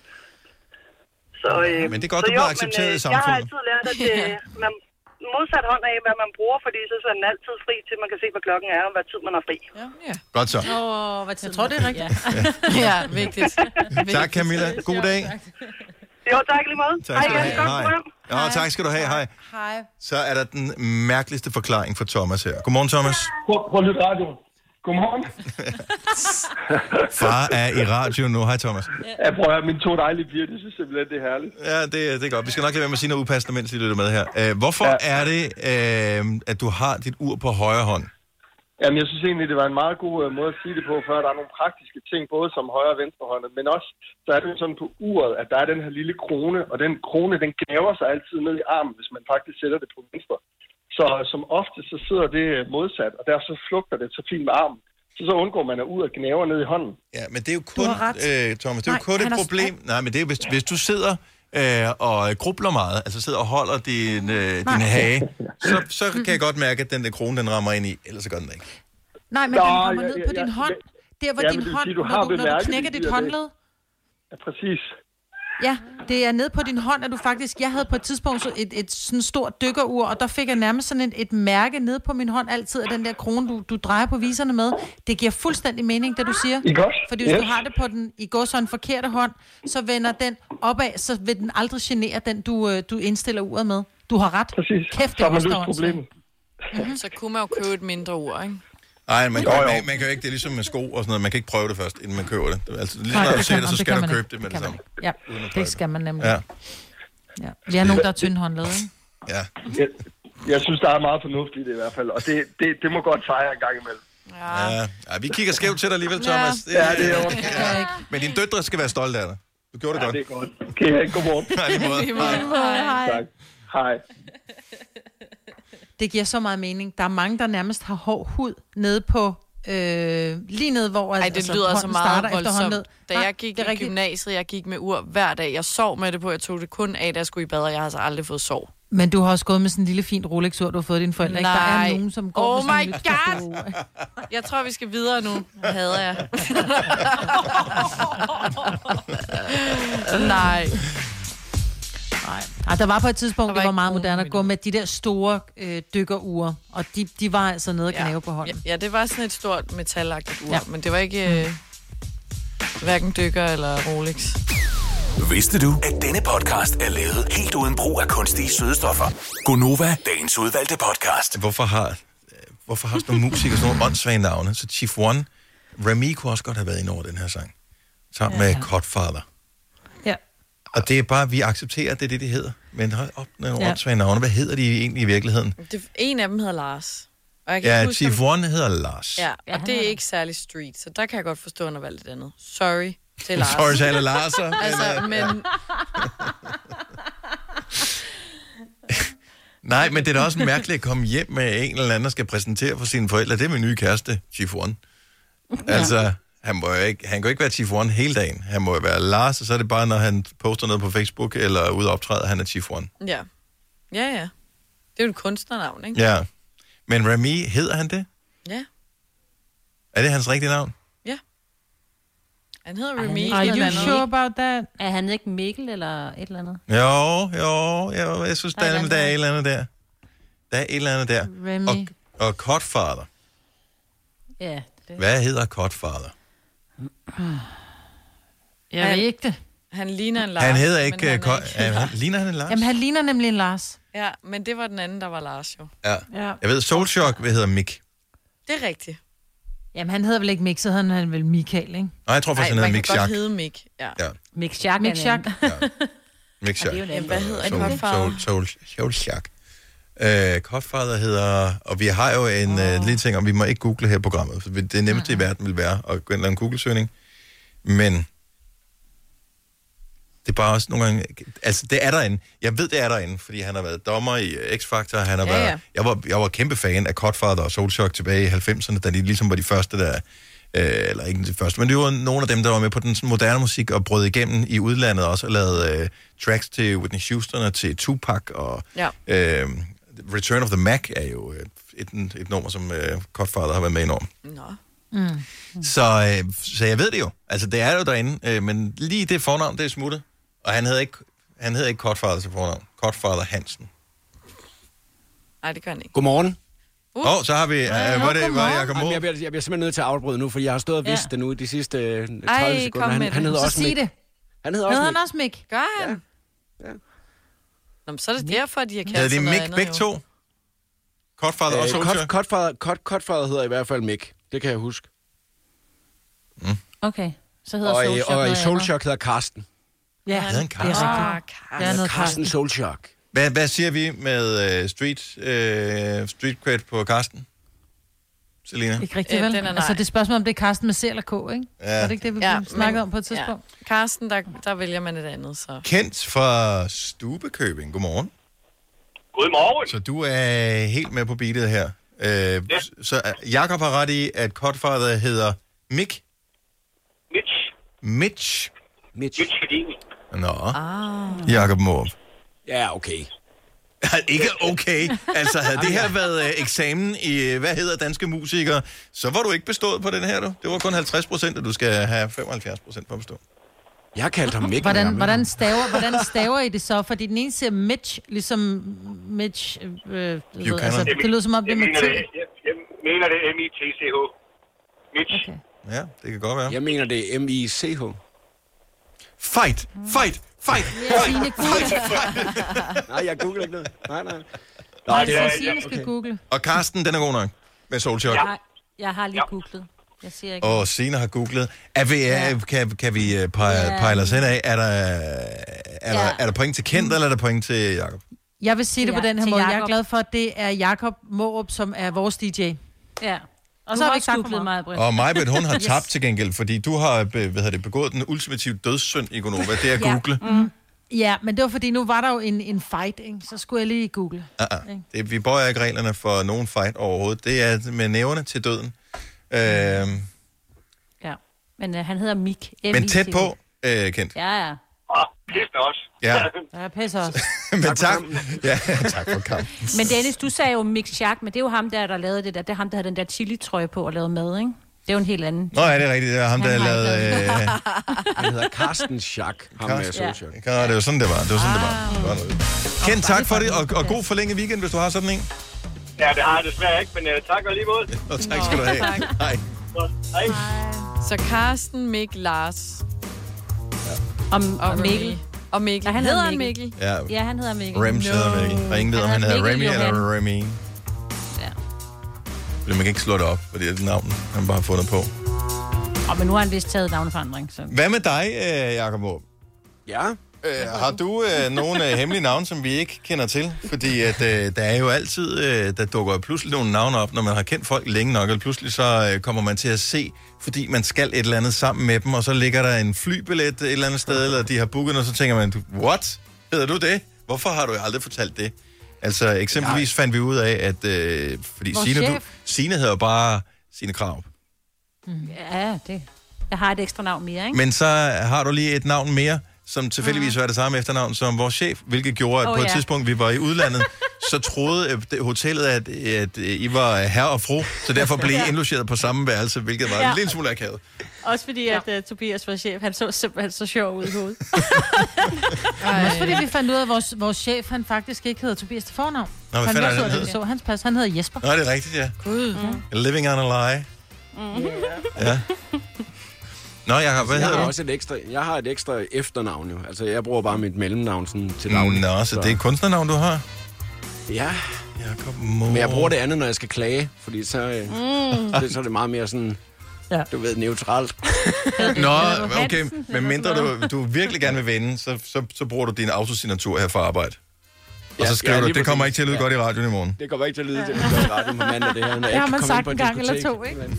Så, øh, men det er godt, så du jo, bliver accepteret men, i samfundet. Jeg har altid lært, at det, man modsat hånd af, hvad man bruger, fordi så er den altid fri, til man kan se, hvad klokken er, og hvad tid man har fri. Ja. Ja. Godt så. Åh, hvad tid jeg tror, det er rigtigt. Ja, ja vigtigt. Tak, Camilla. God dag. Jo, tak lige måde. Tak skal du have. Hej. Ja, tak skal du have. Hej. Hej. Så er der den mærkeligste forklaring for Thomas her. Godmorgen, Thomas. Prøv, prøv at lytte radioen. Godmorgen. Far er i radio nu. Hej, Thomas. Jeg prøver at mine to dejlige piger, det synes simpelthen, det er herligt. Ja, det, det er godt. Vi skal nok lade være med at sige noget upassende, mens I lytter med her. Uh, hvorfor ja. er det, uh, at du har dit ur på højre hånd? Jamen, jeg synes egentlig, det var en meget god uh, måde at sige det på, for der er nogle praktiske ting, både som højre og venstre hånd, men også, så er det jo sådan på uret, at der er den her lille krone, og den krone, den gnaver sig altid ned i armen, hvis man faktisk sætter det på venstre. Så som ofte, så sidder det modsat, og derfor så flugter det så fint med armen. Så så undgår man at ud og gnaver ned i hånden. Ja, men det er jo kun, øh, Thomas, det er jo kun et problem. Er... Nej, men det er hvis, hvis du sidder øh, og grubler meget, altså sidder og holder din, øh, din hage, så, så kan jeg godt mærke, at den der krone, den rammer ind i, ellers så gør den ikke. Nej, men Nå, den kommer ja, ned på ja, din hånd. Der hvor ja, din hånd, sige, du når, du, når du knækker dit håndled. Ja, præcis. Ja, det er nede på din hånd, at du faktisk... Jeg havde på et tidspunkt så et, et sådan stort dykkerur, og der fik jeg nærmest sådan et, et mærke nede på min hånd altid af den der krone, du, du drejer på viserne med. Det giver fuldstændig mening, det du siger. I godt. Fordi hvis yes. du har det på den, i går så en forkerte hånd, så vender den opad, så vil den aldrig genere den, du, du indstiller uret med. Du har ret. Præcis. Kæft, det er løst problemet. Mm-hmm. Så kunne man jo købe et mindre ur, ikke? Nej, man, man, man, man kan jo ikke, det er ligesom med sko og sådan noget, man kan ikke prøve det først, inden man køber det. Altså, lige når du ser det, så skal du købe det med det samme. Ja, det skal man nemlig. Ja. Ja. Vi har nogen, der er tyndhåndlede, ikke? Ja. Jeg, jeg synes, der er meget fornuftigt i det i hvert fald, og det, det, det må godt fejre en gang imellem. Ja. Ja, vi kigger skævt til dig alligevel, Thomas. Ja, ja det er jo. Ja. Men dine døtre skal være stolte af dig. Du gjorde det ja, godt. det er godt. Okay, godmorgen. Nej, lige måde. Hej. Hej. Tak. Hej. Det giver så meget mening. Der er mange, der nærmest har hård hud nede på, øh, lige nede, hvor Ej, det altså, lyder så hånden meget starter voldsomt. ned. Da Nej, jeg gik det er i rigtigt. gymnasiet, jeg gik med ur hver dag. Jeg sov med det på, jeg tog det kun af, da jeg skulle i bad, og jeg har altså aldrig fået sov. Men du har også gået med sådan en lille fint Rolex-ur, du har fået dine forældre. Ikke? Der er nogen, som går Oh med sådan my lidt god! Jeg tror, vi skal videre nu. Hader jeg. Nej. Nej. Ej, der var på et tidspunkt, var det var ikke meget nogen moderne at gå med de der store øh, dykkerure, og de, de var altså nede og Ja. knæve på hånden. Ja, det var sådan et stort metalagtigt ur, Ja. men det var ikke øh, hverken dykker eller Rolex. Vidste du, at denne podcast er lavet helt uden brug af kunstige sødestoffer? Gonova, dagens udvalgte podcast. Hvorfor har, hvorfor har sådan nogle musikere sådan nogle åndssvage navne? Så Chief One, Remy kunne også godt have været inde over den her sang. Sammen Ja. med Godfather. Ja. Og det er bare, vi accepterer, at det er det, de hedder. Men hold op, nogle Ja. åndssvage navne. Hvad hedder de egentlig i virkeligheden? Det, en af dem hedder Lars. Og jeg kan Ja, ikke huske, Chief om- One hedder Lars. Ja, og det er ikke særlig street, så der kan jeg godt forstå, at han har valgt et andet. Sorry til Lars. Sorry til alle Larser. Altså, men... Nej, men det er da også mærkeligt at komme hjem med en eller anden, der skal præsentere for sine forældre. Det er min nye kæreste, Chief One. Altså, han, må jo ikke, han kan jo ikke være Chief One hele dagen. Han må jo være Lars, og så er det bare, når han poster noget på Facebook eller ude og optræde, han er Chief One. Ja. Ja, ja. Det er jo et kunstnernavn, ikke? Ja. Men Remy, hedder han det? Ja. Er det hans rigtige navn? Ja. Han hedder Er han Remy. ikke Are noget you andet? sure about that? Er han ikke Mikkel eller et eller andet? Jo, jo, jo jeg synes, der Der er er, et der er et eller eller andet der. Der er et eller andet der. Remy. Og, og Godfather. Ja. Det. Hvad hedder Godfather? Jeg ved ikke det. Han ligner en Lars. Han hedder men ikke... han uh, er Ko- ikke han, Lars. ligner han en Lars? Jamen, han ligner nemlig en Lars. Ja, men det var den anden, der var Lars jo. Ja. Ja. Jeg ved, Soulshock, hvad hedder Mick? Det er rigtigt. Jamen, han hedder vel ikke Mick, så hedder han vel Michael, ikke? Nej, jeg tror faktisk, Ej, han hedder man Mick kan godt Schack. hedde Mick. Ja. Ja, Mick Schack. Mick Schack. Mick Schack. Ja, det er jo en Jamen, hvad hedder Soul, Godfather? Soul, Soul, Soulshock. Uh, Godfather hedder... Og vi har jo en oh. uh, lille ting, om vi må ikke google her i programmet, for det nemmeste i verden vil være at gå ind og lave en Google-søgning. Men... Det er bare også nogle gange... Altså, det er derinde. Jeg ved, det er derinde, fordi han har været dommer i X-Factor. Han har Ja, været, ja. Jeg, var, jeg var kæmpe fan af Godfather og Soulshock tilbage i halvfemserne, da de ligesom var de første, der... Øh, eller ikke de første, men det var nogle af dem, der var med på den sådan moderne musik og brød igennem i udlandet også, og lavede øh, tracks til Whitney Houston og til Tupac, og Ja. øh, Return of the Mac er jo øh, et, et nummer, som øh, Godfather har været med enormt. Nå. Mm. Så, øh, så jeg ved det jo. Altså, det er jo derinde, øh, men lige det fornavn, det er smuttet. Og han hedder ikke, han hedder ikke Godfather til fornavn. Godfather Hansen. Nej, det gør han ikke. Godmorgen. Åh, uh. oh, så har vi... Øh, var det var Jacob Jamen, Moe? jeg, bliver, jeg bliver simpelthen nødt til at afbryde nu, for jeg har stået og vidst Ja. det nu de sidste øh, tredive Ej, sekunder. kom Han, med han det. hedder Så også sig Mick. det. Han hedder Hedder også han Mick. også Mick? Gør han? Ja. Nå, men så er det derfor, de har kaldt Hedder sig de noget Mick andet, begge jo. to? Godfather og Øh, Soulshock? Cod- Codfather, Cod- Codfather hedder i hvert fald Mick. Det kan jeg huske. Okay, så hedder Og, i- Soulshock og i noget Soulshock hedder Karsten. Ja, Hedder han det Carsten? er Ah, rigtigt. Carsten. Det er noget Karsten Soulshock. Hvad, hvad siger vi med uh, street, uh, street cred på Karsten? Selina? Ikke rigtigt, Øh, vel? den er nej. Altså, det er spørgsmål, om det er Karsten med C eller K, ikke? Ja. Var det ikke det, vi Ja, ja, snakkede men- om på et tidspunkt? Ja. Karsten, der, der vælger man et andet, så... Kent fra Stubekøbing. Godmorgen. Godmorgen. Så du er helt med på beatet her. Uh, ja. Så uh, Jakob har ret i, at Godfather hedder Mick. Mitch. Mitch. Mitch. Mitch Hedin. Nå, Ah. Jakob Morup. Ja, okay. Ikke okay. Altså, havde det her været uh, eksamen i, uh, hvad hedder danske musikere, så var du ikke bestået på den her, du. Det var kun halvtreds procent, og du skal have femoghalvfjerds procent for at bestå. Jeg har kaldt ham Mick. Hvordan, hvordan, staver, hvordan staver I det så? Fordi den ene siger Mitch, ligesom Mitch... Øh, du ved, altså, det lyder som om det er Jeg med mener T. det, jeg, jeg mener det M I T C H. Mitch. Okay. Ja, det kan godt være. Jeg mener, det er M I C H. Fight! Fight! Fight! Signe, Nej, jeg googler ikke noget. Nej, nej. Nå, Nej, det så er, Signe skal google. Og Karsten, den er god nok med Soulshock. Jeg har, jeg har lige googlet. Jeg siger ikke. Og Signe har googlet. Er vi, er, kan, kan vi uh, pege, Ja. pejle os hen af? Er der, er, Ja. der, er der point til Kent, eller er der point til Jakob? Jeg vil sige det Til på Ja- den her til måde. Jeg er Jakob. glad for, at det er Jakob Morup, som er vores D J. Ja. Og så har vi ikke googlet mig, Britt. Og Majbet, hun har Yes. tabt til gengæld, fordi du har hvad hedder det, begået den ultimative dødssynd i Gonova. Det er at google. Ja. Mm. Ja, men det var fordi, nu var der jo en, en fight, ikke? Så skulle jeg lige google. Uh-uh. Det, vi bøjer ikke reglerne for nogen fight overhovedet. Det er med næverne til døden. Øhm, Ja, men øh, han hedder Mik. men tæt på, øh, Kent. Ja, ja. Og pisse også. Ja. Ja, pisser også. Men tak. Ja, tak for kampen. Men Dennis, du sagde jo Mick Schack, men det er jo ham, der, der lavede det der. Det er ham, der havde den der chili-trøje på og lavede mad, ikke? Det er jo en helt anden. Nå, ja, det er rigtigt. Det er ham, der Han har har lavet... ikke Øh, Han hedder Carsten Schack. Ham med Social. ja, det var sådan, det var. Det var sådan, det var. Det var Kent, tak for det, og, og god forlænget weekend, hvis du har sådan en. Ja, det har jeg desværre ikke, men uh, tak og lige måde. Og tak skal du have. tak. Hej. Hej. Så Karsten, Mikkel, Lars Og, og, og Mikkel. Og Mikkel. Ja, han hedder hedder han Mikkel. Mikkel? Ja, Ja, han hedder Mikkel. Rems hedder Mikkel. Og ingen ved, om han hedder Remy eller Remy. Ja. Fordi man kan ikke slå det op, fordi det er et navn, han bare har fundet på. Og men nu har han vist taget navneforandring, så... Hvad med dig, øh, Jacob Aarup? Ja. Øh, har du øh, nogle øh, hemmelige navne, som vi ikke kender til? Fordi at, øh, der er jo altid, øh, der dukker pludselig nogle navne op, når man har kendt folk længe nok, og pludselig så øh, kommer man til at se, fordi man skal et eller andet sammen med dem, og så ligger der en flybillet et eller andet sted, eller de har booket, og så tænker man, what? Hedder du det? Hvorfor har du aldrig fortalt det? Altså eksempelvis fandt vi ud af, at øh, fordi Signe, du, Signe hedder bare Signe Krav. Mm. Ja, det... Jeg har et ekstra navn mere, ikke? Men så har du lige et navn mere, som tilfældigvis var det samme efternavn som vores chef, hvilket gjorde, at oh, på et ja. tidspunkt, vi var i udlandet, så troede øh, hotellet, at, at I var herre og fru, så derfor blev I indlogeret på samme værelse, hvilket var ja. en lille smule akavet. Også fordi, ja. at uh, Tobias var chef, han så simpelthen så sjov ud i hovedet. Også fordi vi fandt ud af, at vores, vores chef, han faktisk ikke hedder Tobias til fornavn. Nå, hvad han fanden er så, han det så hans pas, han hedder Jesper. Nå, det er rigtigt, ja. Gud. Mm. Living on a lie. Mm. Ja. Nå, Jacob, hvad jeg hedder har du? også et ekstra, jeg har et ekstra efternavn jo. Altså, jeg bruger bare mit mellemnavn sådan til daglig. Nå, så det er et kunstnernavn, du har? Ja. Jacob Moe. Men jeg bruger det andet, når jeg skal klage, fordi så, øh, Mm. så, så er det meget mere sådan, ja. du ved, neutralt. Nå, okay, men mindre du, du virkelig gerne vil vinde, så, så, så bruger du din autosignatur her for arbejde. Og Ja, så skriver ja, du, lige det kommer præcis. ikke til at lyde Ja. godt i radioen i morgen. Det kommer ikke til at lyde til at lyde i radioen på mandag, det her. Når Det jeg har ikke man kommer sagt ind på en et gang eller diskotek. to, ikke?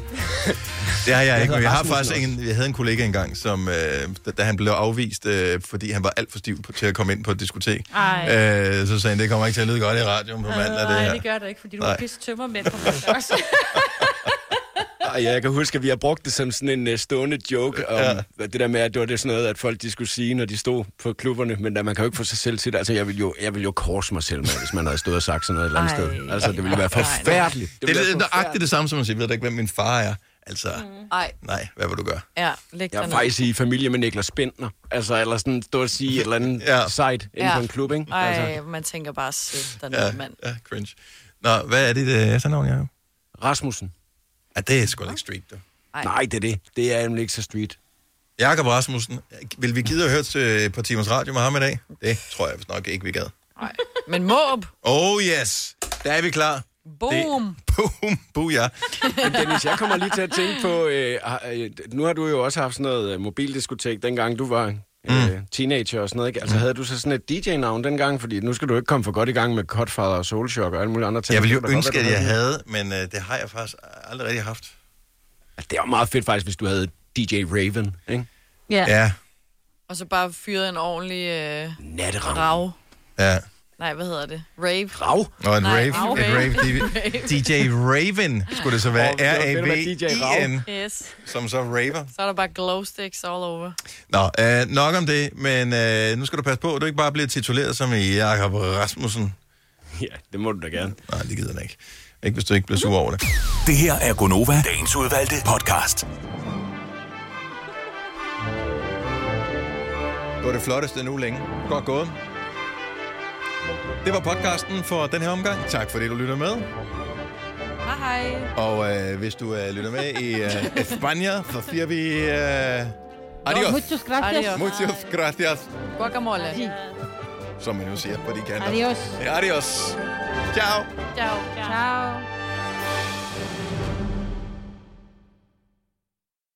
Det har jeg, Jeg ikke, men hedder jeg har Rasmussen faktisk en, jeg havde en kollega engang, som, øh, da, da han blev afvist, øh, fordi han var alt for stiv på, til at komme ind på et diskotek, øh, så sagde han, det kommer ikke til at lyde godt i radioen på mandag, det Nej, her. det gør det ikke, fordi du Nej. har pisse tømmermænd på mandag også. Ej, jeg kan huske, at vi har brugt det som sådan en uh, stående joke om ja. det der med, at det var det sådan noget, at folk de skulle sige, når de stod på klubberne, men da man kan jo ikke få sig selv til det. Altså, jeg ville jo, jeg ville jo korse mig selv med, hvis man havde stået og sagt sådan noget et eller andet Ej. sted. Altså, det ville være forfærdeligt. Det, det, det er nøjagtigt det samme, som man siger, ved du ikke, hvem min far er? Altså, Ej. nej, hvad vil du gøre? Ja, læg Jeg er faktisk i familie med Niklas Bentner. Altså, eller sådan stå og sige et eller andet ja. sejt inde Ja. på en klub, ikke? Ej, Altså. man tænker bare, sødt, den Ja, ja. mand. ja, cringe. Nå, hvad er dit øh, efternavn, Jacob? Rasmussen. Ja, det er sgu da ikke street, du. Ej. Nej, det er det. Det er nemlig ikke så street. Jakob Rasmussen. Vil vi gide at høre til et par timers radio med ham i dag? Det tror jeg vist nok ikke, vi gad. Nej. Men Måb. Oh yes, der er vi klar. Boom. Det, boom, boom, ja. Men Dennis, jeg kommer lige til at tænke på, øh, øh, nu har du jo også haft sådan noget øh, mobildiskotek, dengang du var øh, mm. teenager og sådan noget, ikke? Altså havde du så sådan et D J-navn dengang? Fordi nu skal du ikke komme for godt i gang med Cutfather og Soulshock og alle mulige andre ting. Jeg ville jo Det kunne da ønske, godt at være, jeg du havde, men øh, det har jeg faktisk aldrig rigtig haft. Det er jo meget fedt faktisk, hvis du havde D J Raven, ikke? Ja. Ja. Og så bare fyret en ordentlig... Øh, Natterav. Rav. Ja. Nej, hvad hedder det? Rave. Rav? Nå, en Nej, rave. rav. Et rave. D J Raven skulle det så være. Åh, det var- R A det var D J Rav. V I N. Yes. Som så raver. Så er der bare glow sticks all over. Nå, øh, nok om det, men øh, nu skal du passe på, at du ikke bare bliver tituleret som i Jakob Rasmussen. Ja, det må du da gerne. Nej, det gider jeg ikke. Ikke hvis du ikke bliver sur over det. Det her er Gonova, dagens udvalgte podcast. Det var det flotteste nu længe. Godt gået. Det var podcasten for den her omgang. Tak fordi du lytter med. Hej hej. Og øh, hvis du øh, lytter med i øh, España, så siger vi øh, adios. Muchas gracias. Adios. Muchas gracias. Guacamole. Som man jo siger på de kanter. Adios. Adios. Ciao. Ciao. Ciao.